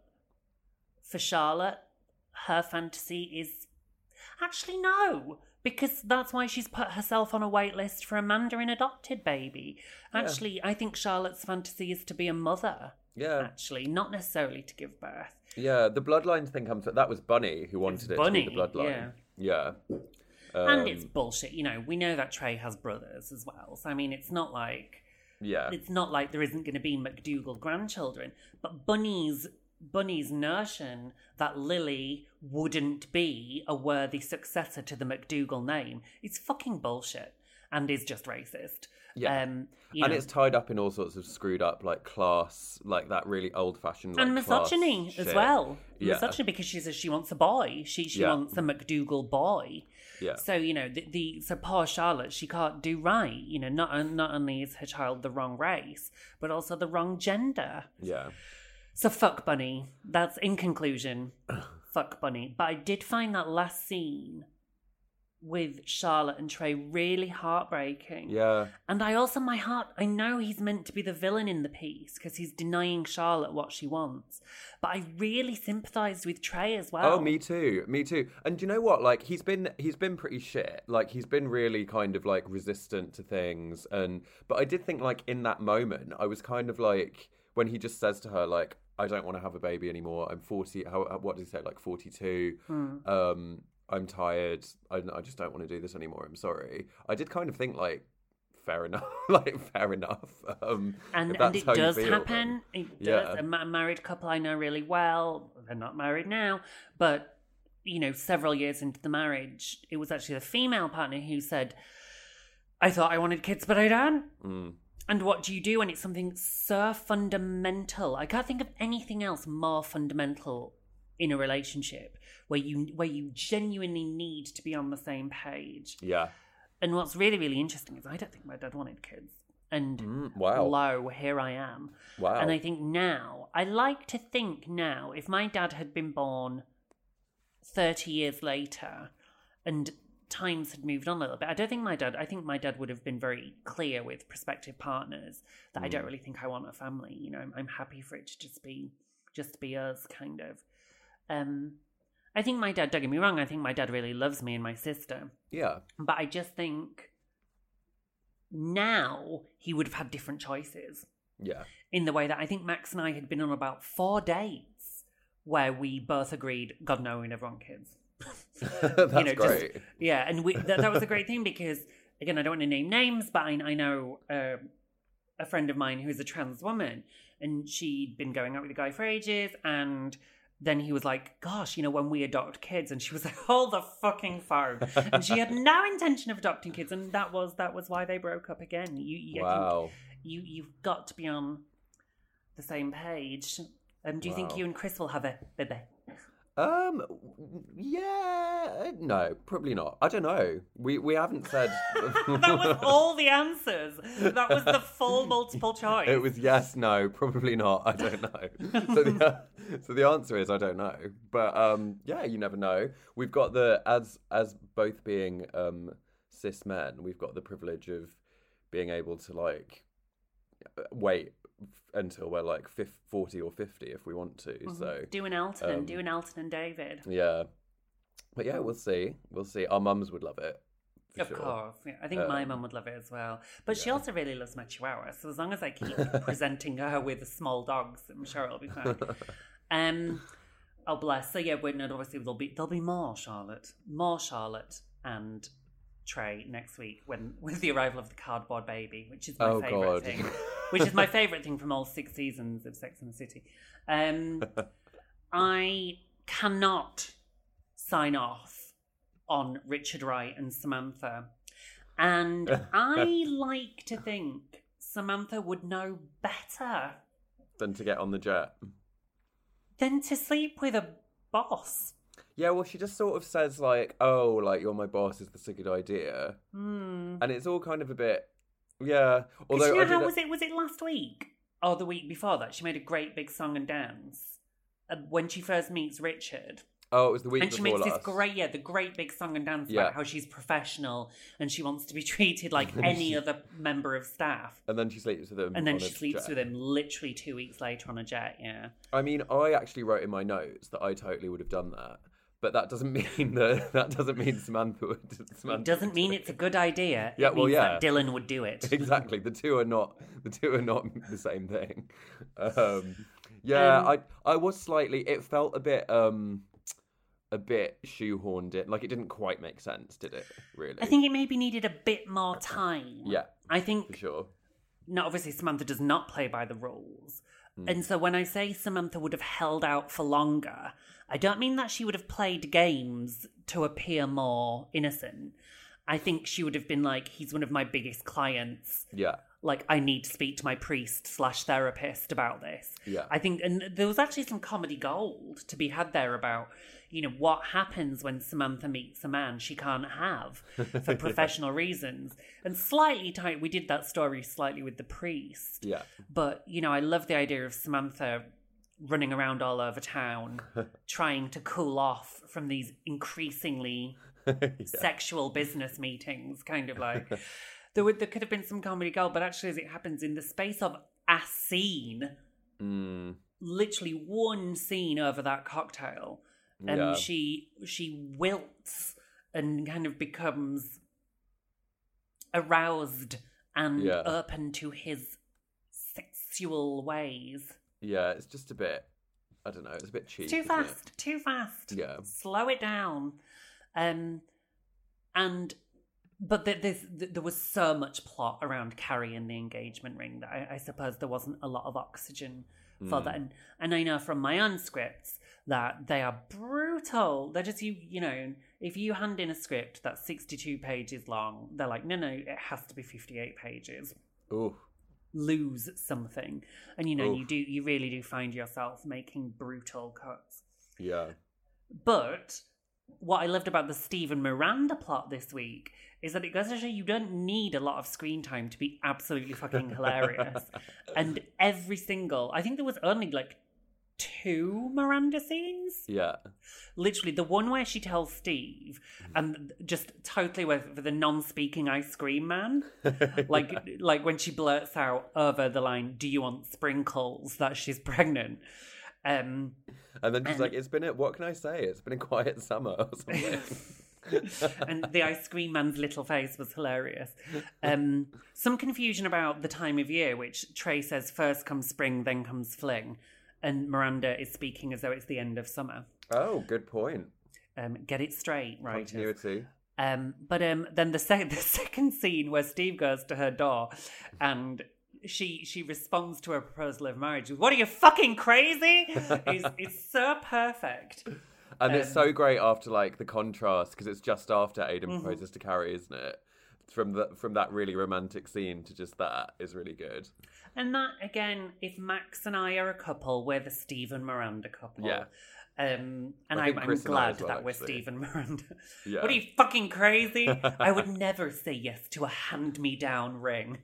for Charlotte, her fantasy is actually no, because that's why she's put herself on a wait list for a Mandarin adopted baby. Yeah. Actually, I think Charlotte's fantasy is to be a mother. Yeah. Actually, not necessarily to give birth. Yeah, the bloodlines thing comes. That was Bunny who wanted it Bunny, to be the bloodline. Yeah. Um, And it's bullshit. You know, we know that Trey has brothers as well. So I mean, it's not like yeah. it's not like there isn't going to be McDougal grandchildren. But Bunny's Bunny's notion that Lily wouldn't be a worthy successor to the McDougal name is fucking bullshit and is just racist. Yeah. Um, you and know, it's tied up in all sorts of screwed up, like class, like that really old fashioned, like, and misogyny class as shit. well. Yeah. Misogyny because she says she wants a boy. She she Yeah. wants a McDougal boy. Yeah. So you know the, the so poor Charlotte, she can't do right. You know, not not only is her child the wrong race, but also the wrong gender. Yeah. So fuck Bunny. That's in conclusion. Fuck Bunny. But I did find that last scene with Charlotte and Trey really heartbreaking. Yeah. And I also, my heart, I know he's meant to be the villain in the piece because he's denying Charlotte what she wants. But I really sympathised with Trey as well. Oh, me too. Me too. And do you know what? Like, he's been he's been pretty shit. Like, he's been really kind of like resistant to things. And but I did think like in that moment, I was kind of like when he just says to her like, I don't want to have a baby anymore. I'm forty. How? What did he say? Like forty-two. Hmm. Um, I'm tired. I, I just don't want to do this anymore. I'm sorry. I did kind of think like, fair enough. like fair enough. Um, And, if that's and it how you does feel, happen. then- It Yeah. does. A ma- married couple I know really well. They're not married now, but you know, several years into the marriage, it was actually the female partner who said, "I thought I wanted kids, but I don't." Mm. And what do you do when it's something so fundamental? I can't think of anything else more fundamental in a relationship where you where you genuinely need to be on the same page. Yeah. And what's really, really interesting is I don't think my dad wanted kids. And Mm, wow. lo, here I am. Wow. And I think now, I like to think now, if my dad had been born thirty years later and times had moved on a little bit, I don't think my dad, I think my dad would have been very clear with prospective partners that I don't Mm. really think I want a family. You know, I'm, I'm happy for it to just be, just be us, kind of. Um, I think my dad, don't get me wrong, I think my dad really loves me and my sister. Yeah. But I just think now he would have had different choices Yeah. in the way that I think Max and I had been on about four dates where we both agreed, God, no, we never want kids. That's You know, just- great. Yeah, and we, that, that was a great thing because, again, I don't want to name names, but I, I know uh, a friend of mine who's a trans woman, and she'd been going out with a guy for ages, and then he was like, gosh, you know, when we adopt kids, and she was like, hold the fucking phone. And she had no intention of adopting kids, and that was that was why they broke up again. You, you I think Wow. you, you've got to be on the same page. Um, do you think Wow. you and Chris will have a baby? Um, yeah, no, probably not. I don't know. We we haven't said. That was all the answers. That was the full multiple choice. It was yes, no, probably not. I don't know. so the so the answer is I don't know. But um, yeah, you never know. We've got the as as both being um cis men, we've got the privilege of being able to like wait until we're like forty or fifty if we want to. Mm-hmm. So do an Elton, um, do an Elton and David. Yeah, but yeah, we'll see. We'll see. Our mums would love it. Of sure. course, yeah. I think um, my mum would love it as well. But yeah. she also really loves my Chihuahua. So as long as I keep presenting her with small dogs, I'm sure it'll be fine. um, oh bless. So yeah, we're not obviously there'll be there'll be more Charlotte, more Charlotte and Trey next week when with the arrival of the cardboard baby, which is my oh, favourite God. thing. Which is my favourite thing from all six seasons of Sex and the City. Um, I cannot sign off on Richard Wright and Samantha. And I like to think Samantha would know better than to get on the jet. Than to sleep with a boss. Yeah, well, she just sort of says, like, oh, like, you're my boss, is this a good idea? Mm. And it's all kind of a bit, yeah. Although, you know I how that... was it? Was it last week? Or the week before that? She made a great big song and dance uh, when she first meets Richard. Oh, it was the week and before she makes last. this great, yeah, the great big song and dance yeah. about how she's professional and she wants to be treated like any other member of staff. And then she sleeps with him. And then on she a sleeps jet. with him literally two weeks later on a jet. Yeah. I mean, I actually wrote in my notes that I totally would have done that, but that doesn't mean that that doesn't mean Samantha would. Samantha it doesn't would mean do it's a good idea. Yeah, it well, means yeah, that Dylan would do it. Exactly. The two are not. The two are not the same thing. Um, yeah, um, I I was slightly. It felt a bit. Um, a bit shoehorned in. Like, it didn't quite make sense, did it, really? I think it maybe needed a bit more time. Yeah, I think... For sure. No, obviously, Samantha does not play by the rules. Mm. And so when I say Samantha would have held out for longer, I don't mean that she would have played games to appear more innocent. I think she would have been like, he's one of my biggest clients. Yeah. Like, I need to speak to my priest slash therapist about this. Yeah. I think, and there was actually some comedy gold to be had there about, you know, what happens when Samantha meets a man she can't have for professional yeah. reasons. And slightly tight, we did that story slightly with the priest. Yeah. But, you know, I love the idea of Samantha running around all over town, trying to cool off from these increasingly yeah. sexual business meetings, kind of like... There, would, there could have been some comedy gold, but actually as it happens in the space of a scene, mm. literally one scene over that cocktail, and yeah. she she wilts and kind of becomes aroused and yeah. open to his sexual ways. Yeah, it's just a bit, I don't know, it's a bit cheap. It's too fast, it? too fast. Yeah. Slow it down. Um, and... But there, there was so much plot around Carrie and the engagement ring that I, I suppose there wasn't a lot of oxygen for mm. that. And, and I know from my own scripts that they are brutal. They're just, you you know, if you hand in a script that's sixty-two pages long, they're like, no, no, it has to be fifty-eight pages. Ooh. Lose something. And, you know, Oof. you do you really do find yourself making brutal cuts. Yeah. But... what I loved about the Stephen Miranda plot this week is that it goes to show you don't need a lot of screen time to be absolutely fucking hilarious. And every single... I think there was only like two Miranda scenes. Yeah. Literally, the one where she tells Steve and just totally with, with the non-speaking ice cream man. Like, yeah. like when she blurts out over the line, do you want sprinkles, that she's pregnant. Um, and then she's and, like, it's been, a, what can I say? It's been a quiet summer or something. And the ice cream man's little face was hilarious. Um, some confusion about the time of year, which Trey says first comes spring, then comes fling. And Miranda is speaking as though it's the end of summer. Oh, good point. Um, get it straight, right? Continuity. Um, but um, then the, sec- the second scene where Steve goes to her door and... She she responds to her proposal of marriage with, what are you, fucking crazy? it's, it's so perfect. And um, it's so great after, like, the contrast, because it's just after Aidan mm-hmm. proposes to Carrie, isn't it? From the, from that really romantic scene to just that is really good. And that, again, if Max and I are a couple, we're the Steve and Miranda couple. Yeah. Um, and I I'm, think I'm Chris and I glad as well, that we're actually. Stephen Miranda. Yeah. What are you, fucking crazy? I would never say yes to a hand-me-down ring.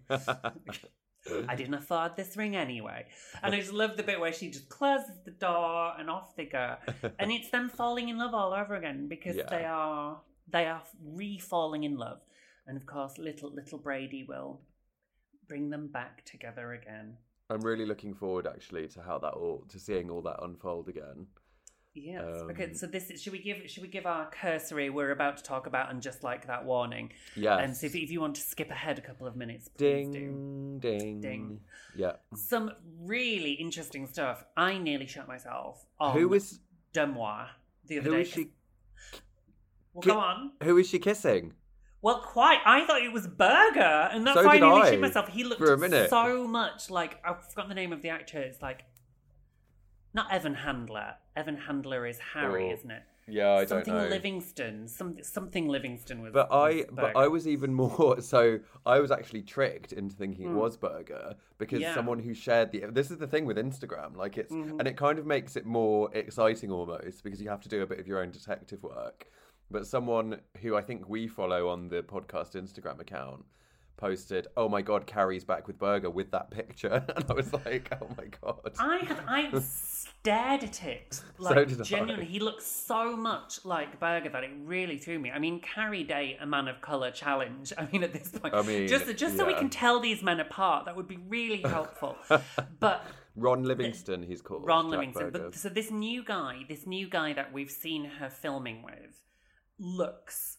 I didn't afford this ring anyway. And I just love the bit where she just closes the door and off they go. And it's them falling in love all over again because Yeah. they are they are re-falling in love. And of course, little little Brady will bring them back together again. I'm really looking forward, actually, to how that all to seeing all that unfold again. Yes. Um, okay. So this should we give should we give our cursory we're about to talk about and just like that warning. Yes. And so if, if you want to skip ahead a couple of minutes, please do. Ding, ding, Ding. Yeah. Some really interesting stuff. I nearly shut myself on Who is Demois the other who day. is she? Well, ki- go on. Who is she kissing? Well, quite. I thought it was Berger, and that's So why I did nearly I, shit myself. He looked for a minute. so much like I've forgotten the name of the actor. It's like not Evan Handler. Evan Handler is Harry, Oh, isn't it? Yeah, I something don't know. Livingston. Some, something Livingston was. But I, was but Berger. I was even more. So I was actually tricked into thinking Mm. it was Berger because Yeah. someone who shared the. This is the thing with Instagram, like it's, Mhm. and it kind of makes it more exciting almost because you have to do a bit of your own detective work. But someone who I think we follow on the podcast Instagram account posted, "Oh my God, Carrie's back with Berger with that picture," and I was like, "Oh my God." I had I stared at it So like did I. genuinely. He looks so much like Berger that it really threw me. I mean, Carrie Day, a man of color challenge. I mean, at this point, I mean, just just so we yeah. can tell these men apart, that would be really helpful. But Ron Livingston, he's called. Ron Jack Livingston. Berger. But so this new guy, this new guy that we've seen her filming with, looks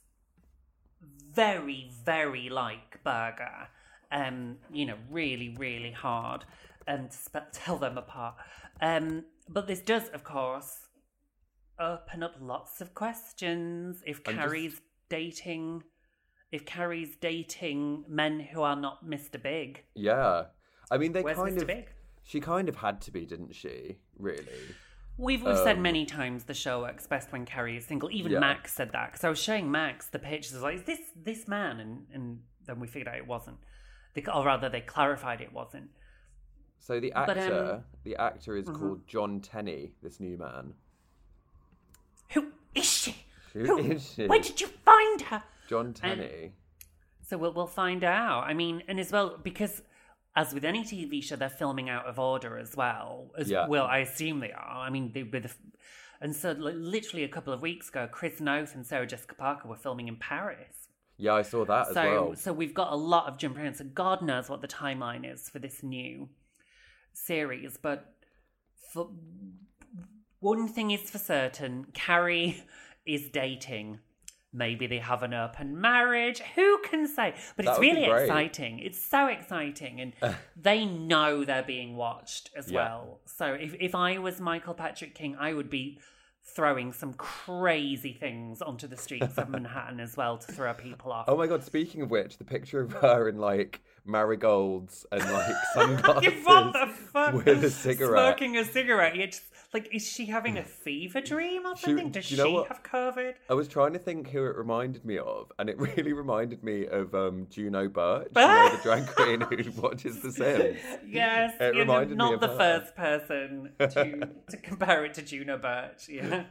very, very like Berger. Um, you know, really, really hard, and to sp- tell them apart. Um, but this does, of course, open up lots of questions. If I'm Carrie's just- dating, if Carrie's dating men who are not Mister Big, Yeah, I mean they where's kind Mister of. Big? She kind of had to be, didn't she? Really? We've, we've said Um, many times the show works best when Carrie is single. Even Yeah. Max said that. Because I was showing Max the pictures. I was like, is this this man? And, and then we figured out it wasn't. They, or rather, they clarified it wasn't. So the But, actor, um, the actor is mhm. called John Tenney. This new man. Who is she? Who is she? Where did you find her? John Tenney. So we'll, we'll find out. I mean, and as well, because as with any T V show, they're filming out of order as well. As Yeah. well, I assume they are. I mean, they were the... And so like, literally a couple of weeks ago, Chris Noth and Sarah Jessica Parker were filming in Paris. Yeah, I saw that as So, well. so we've got a lot of jumping around. So God knows what the timeline is for this new series. But for one thing is for certain, Carrie is dating. Maybe they have an open marriage. Who can say? But That it's would be really great. exciting. It's so exciting, and they know they're being watched as Yeah. well. So if if I was Michael Patrick King, I would be throwing some crazy things onto the streets of Manhattan as well to throw people off. Oh my God! Speaking of which, the picture of her in like marigolds and like sunglasses What the fuck? with a cigarette. Smoking a cigarette. You just, like, is she having a fever dream or She- something? Does do she you know what? have COVID? I was trying to think who it reminded me of, and it really reminded me of um, Juno Birch, you Ah! know, the drag queen who watches The Sims. Yes, It you're reminded me not of the her. first person to to compare it to Juno Birch. Yeah.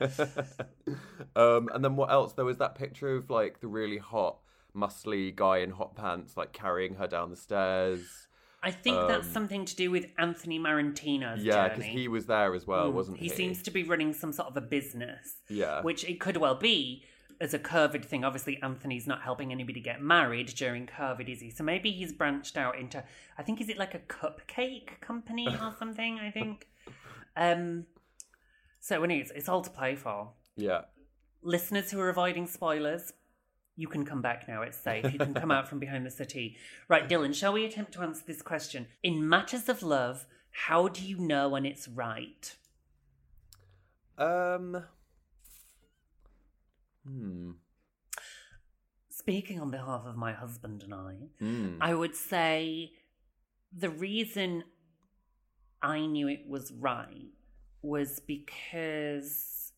um, and then what else? There was that picture of like the really hot, muscly guy in hot pants, like carrying her down the stairs. I think that's Um, something to do with Anthony Marantino's Yeah, journey. because he was there as well, Mm. wasn't he? He seems to be running some sort of a business. Yeah. Which it could well be as a COVID thing. Obviously, Anthony's not helping anybody get married during COVID, is he? So maybe he's branched out into, I think, is it like a cupcake company or something, I think? Um. So anyways, it's all to play for. Yeah. Listeners who are avoiding spoilers, you can come back now. It's safe. You can come out from behind the settee. Right, Dylan, shall we attempt to answer this question? In matters of love, how do you know when it's right? Um. Hmm. Speaking on behalf of my husband and I, Mm. I would say the reason I knew it was right was because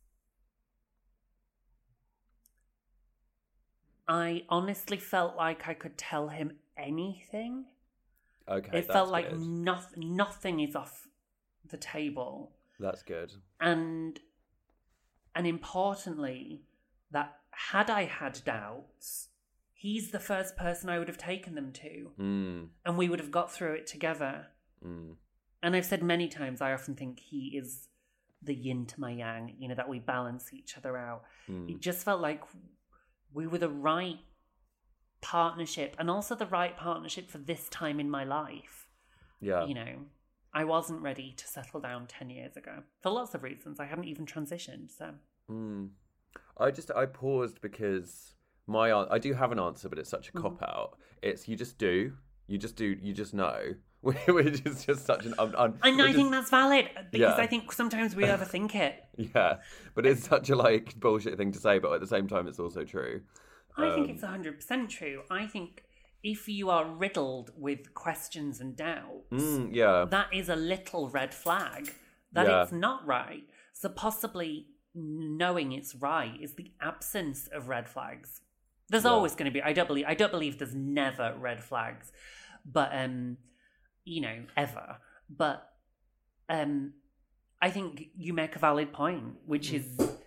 I honestly felt like I could tell him anything. Okay. It that's felt like good. nothing, nothing is off the table. That's good. And and importantly, that had I had doubts, he's the first person I would have taken them to. Mm. And we would have got through it together. Mm. And I've said many times, I often think he is the yin to my yang, you know, that we balance each other out. Mm. It just felt like we were the right partnership, and also the right partnership for this time in my life. Yeah. You know, I wasn't ready to settle down ten years ago. For lots of reasons. I hadn't even transitioned, so. Mm. I just, I paused because my, I do have an answer, but it's such a Mm-hmm. cop-out. It's, you just do. You just do, you just know. Which is just such an... Un, un, And I is, think that's valid, because Yeah. I think sometimes we overthink it. Yeah, but it's such a, like, bullshit thing to say, but at the same time, it's also true. I think Um, it's one hundred percent true. I think if you are riddled with questions and doubts, Mm, yeah. that is a little red flag that Yeah. it's not right. So possibly knowing it's right is the absence of red flags. There's Yeah. always going to be. I don't believe. I don't believe there's never red flags, but um, you know, ever. But um, I think you make a valid point, which is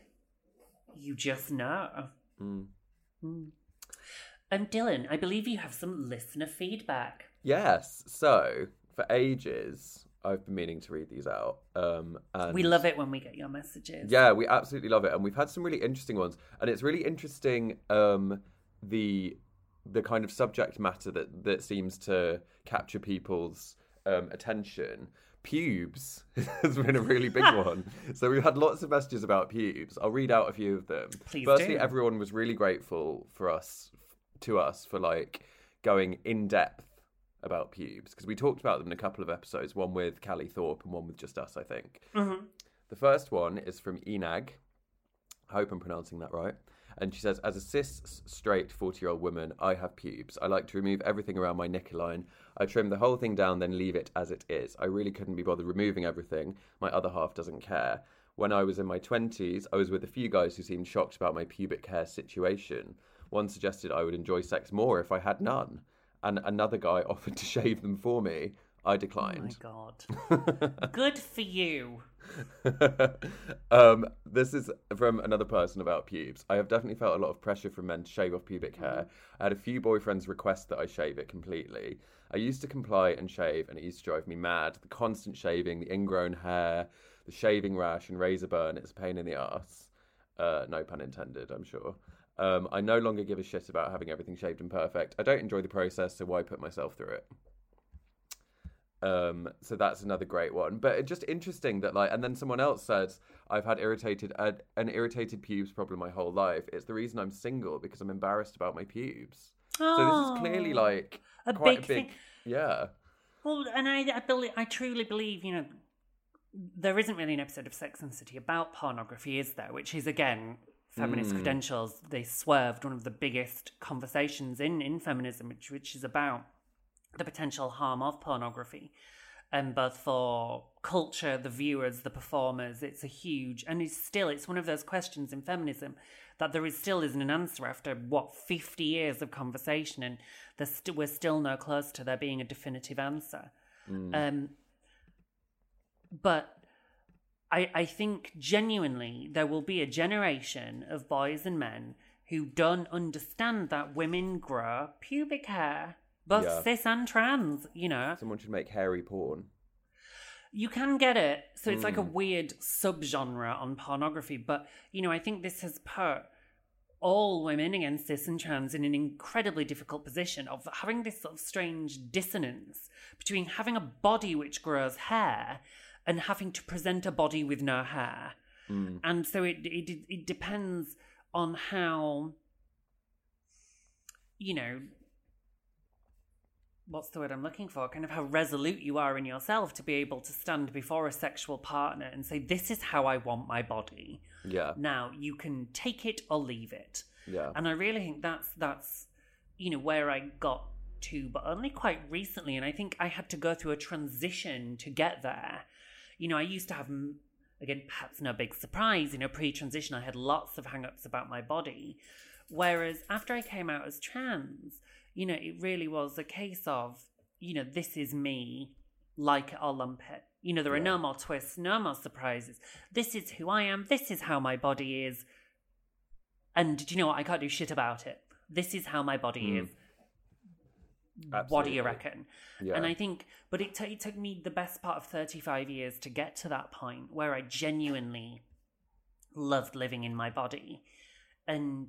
you just know. Mm. Mm. Um, Dylan, I believe you have some listener feedback. Yes, so, for ages, I've been meaning to read these out. Um, and We love it when we get your messages. Yeah, we absolutely love it, and we've had some really interesting ones, and it's really interesting um, the the kind of subject matter that that seems to capture people's um, attention. Pubes has been a really big one. So we've had lots of messages about pubes. I'll read out a few of them. Please Firstly, do. everyone was really grateful for us, to us, for like going in depth about pubes, because we talked about them in a couple of episodes, one with Callie Thorpe and one with just us, I think. Mm-hmm. The first one is from Enag. I hope I'm pronouncing that right. And she says, as a cis, straight, forty-year-old woman, I have pubes. I like to remove everything around my knicker line. I trim the whole thing down, then leave it as it is. I really couldn't be bothered removing everything. My other half doesn't care. When I was in my twenties, I was with a few guys who seemed shocked about my pubic hair situation. One suggested I would enjoy sex more if I had none. And another guy offered to shave them for me. I declined. Oh my God. Good for you. um, this is from another person about pubes. I have definitely felt a lot of pressure from men to shave off pubic hair. I had a few boyfriends request that I shave it completely. I used to comply and shave, and it used to drive me mad. The constant shaving, the ingrown hair, the shaving rash and razor burn, it's a pain in the arse. Uh, no pun intended, I'm sure. Um, I no longer give a shit about having everything shaved and perfect. I don't enjoy the process, so why put myself through it? Um, so that's another great one. But it's just interesting that, like, and then someone else says, I've had irritated uh, an irritated pubes problem my whole life. It's the reason I'm single, because I'm embarrassed about my pubes. Oh, so this is clearly like a quite big a big, thing. yeah. Well, and I, I believe, I truly believe, you know, there isn't really an episode of Sex and the City about pornography, is there? Which is, again, feminist Mm. credentials. They swerved one of the biggest conversations in, in feminism, which, which is about the potential harm of pornography. And both for culture, the viewers, the performers, it's a huge, and it's still, it's one of those questions in feminism that there is still isn't an answer after, what, fifty years of conversation, and there's st- we're still no close to there being a definitive answer. Mm. Um, but I, I think genuinely there will be a generation of boys and men who don't understand that women grow pubic hair, both Yeah. cis and trans, you know. Someone should make hairy porn. You can get it. So it's like a Mm. weird subgenre on pornography. But, you know, I think this has put all women, again, cis and trans, in an incredibly difficult position of having this sort of strange dissonance between having a body which grows hair and having to present a body with no hair. Mm. And so it, it it depends on how, you know, what's the word I'm looking for? Kind of how resolute you are in yourself to be able to stand before a sexual partner and say, this is how I want my body. Yeah. Now, you can take it or leave it. Yeah. And I really think that's, that's you know, where I got to, but only quite recently. And I think I had to go through a transition to get there. You know, I used to have, again, perhaps no big surprise, you know, pre-transition, I had lots of hang-ups about my body. Whereas after I came out as trans, you know, it really was a case of, you know, this is me, like it or lump it. You know, there are no more twists, no more surprises. This is who I am. This is how my body is. And do you know what? I can't do shit about it. This is how my body mm. is. Absolutely. What do you reckon? Yeah. And I think, but it, t- it took me the best part of thirty-five years to get to that point where I genuinely loved living in my body. And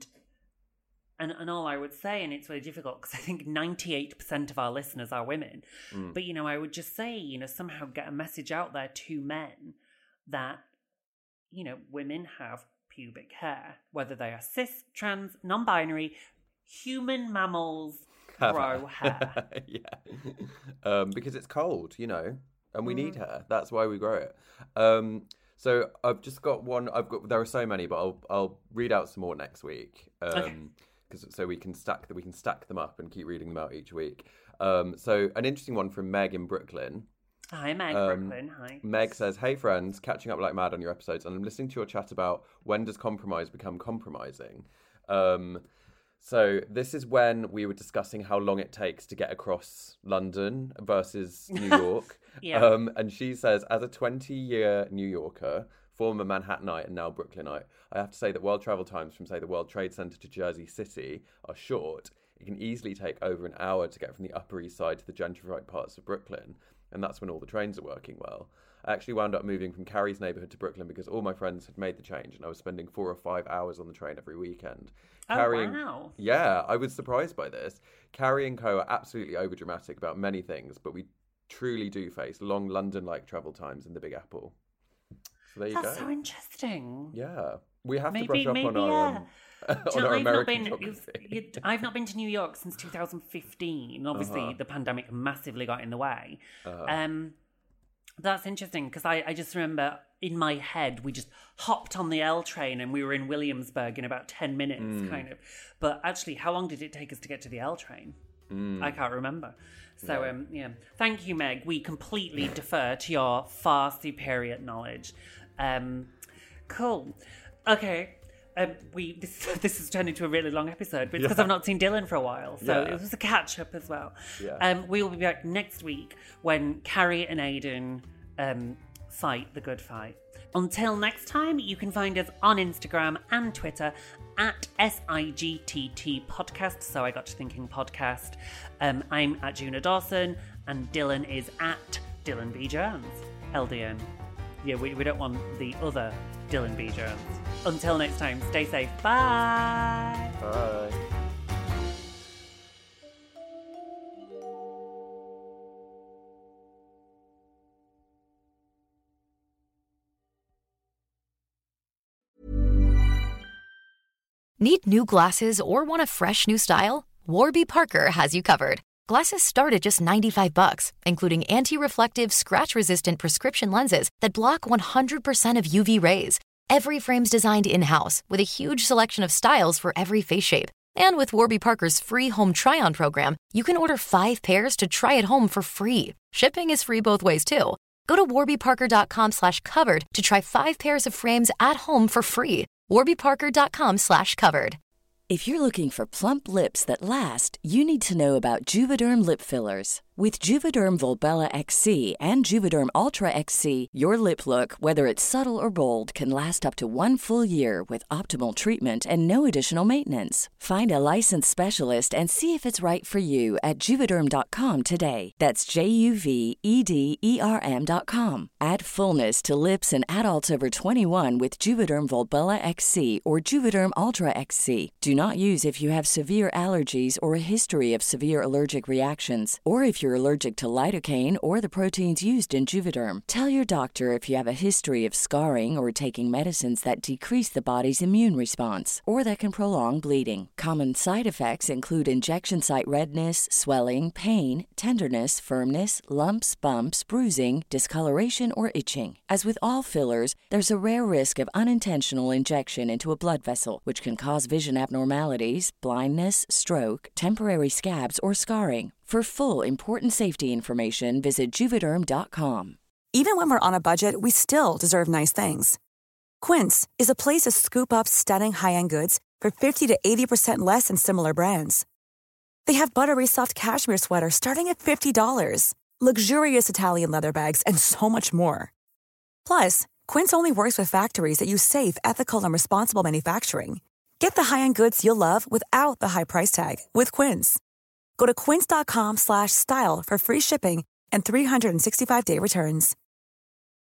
and and all I would say, and it's really difficult because I think ninety-eight percent of our listeners are women, mm. but, you know, I would just say, you know, somehow get a message out there to men that, you know, women have pubic hair, whether they are cis, trans, non-binary, human mammals, grow hair. yeah. Um, because it's cold, you know, and we mm. need hair. That's why we grow it. Um, so I've just got one. I've got. There are so many, but I'll I'll read out some more next week. Um, okay. Cause, so we can stack we can stack them up and keep reading them out each week. Um, so an interesting one from Meg in Brooklyn. Hi, Meg, um, Brooklyn. Hi. Meg says, "Hey friends, catching up like mad on your episodes, and I'm listening to your chat about when does compromise become compromising." Um, So this is when we were discussing how long it takes to get across London versus New York. yeah. Um, and she says, as a twenty-year New Yorker, former Manhattanite and now Brooklynite, I have to say that while travel times from, say, the World Trade Center to Jersey City are short, it can easily take over an hour to get from the Upper East Side to the gentrified parts of Brooklyn. And that's when all the trains are working well. I actually wound up moving from Carrie's neighborhood to Brooklyn because all my friends had made the change and I was spending four or five hours on the train every weekend. Oh, Carrie, wow. Yeah, I was surprised by this. Carrie and Co. are absolutely overdramatic about many things, but we truly do face long London-like travel times in the Big Apple. So there you That's go. That's so interesting. Yeah. We have maybe, to brush up maybe, on our, yeah. um, on our I've American not been, geography. I've not been to New York since two thousand fifteen. Obviously, uh-huh. the pandemic massively got in the way. Uh-huh. Um, that's interesting because I, I just remember in my head we just hopped on the L train and we were in Williamsburg in about ten minutes, mm. kind of. But actually, how long did it take us to get to the L train? Mm. I can't remember. So, yeah. um, yeah. Thank you, Meg. We completely defer to your far superior knowledge. Um, cool. Okay. Um, we this this has turned into a really long episode, but it's because yeah. I've not seen Dylan for a while, so yeah. it was a catch up as well. Yeah. Um, we will be back next week when Carrie and Aidan um, fight the good fight. Until next time, you can find us on Instagram and Twitter at S I G T T Podcast. So I got to thinking podcast. Um, I'm at Juna Dawson, and Dylan is at Dylan B Jones. L D N. Yeah, we we don't want the other Dylan B Jones. Until next time, stay safe. Bye. Bye. Need new glasses or want a fresh new style? Warby Parker has you covered. Glasses start at just ninety-five bucks, including anti-reflective, scratch-resistant prescription lenses that block one hundred percent of U V rays. Every frame's designed in-house with a huge selection of styles for every face shape. And with Warby Parker's free home try-on program, you can order five pairs to try at home for free. Shipping is free both ways, too. Go to warbyparker.com slash covered to try five pairs of frames at home for free. warbyparker.com slash covered. If you're looking for plump lips that last, you need to know about Juvederm lip fillers. With Juvederm Volbella X C and Juvederm Ultra X C, your lip look, whether it's subtle or bold, can last up to one full year with optimal treatment and no additional maintenance. Find a licensed specialist and see if it's right for you at Juvederm dot com today. That's J U V E D E R M dot com. Add fullness to lips in adults over twenty-one with Juvederm Volbella X C or Juvederm Ultra X C. Do not use if you have severe allergies or a history of severe allergic reactions, or if you're allergic to lidocaine or the proteins used in Juvederm. Tell your doctor if you have a history of scarring or taking medicines that decrease the body's immune response or that can prolong bleeding. Common side effects include injection site redness, swelling, pain, tenderness, firmness, lumps, bumps, bruising, discoloration, or itching. As with all fillers, there's a rare risk of unintentional injection into a blood vessel, which can cause vision abnormalities, blindness, stroke, temporary scabs, or scarring. For full, important safety information, visit Juvederm dot com. Even when we're on a budget, we still deserve nice things. Quince is a place to scoop up stunning high-end goods for fifty to eighty percent less than similar brands. They have buttery soft cashmere sweaters starting at fifty dollars, luxurious Italian leather bags, and so much more. Plus, Quince only works with factories that use safe, ethical, and responsible manufacturing. Get the high-end goods you'll love without the high price tag with Quince. Go to quince.com slash style for free shipping and three sixty-five day returns.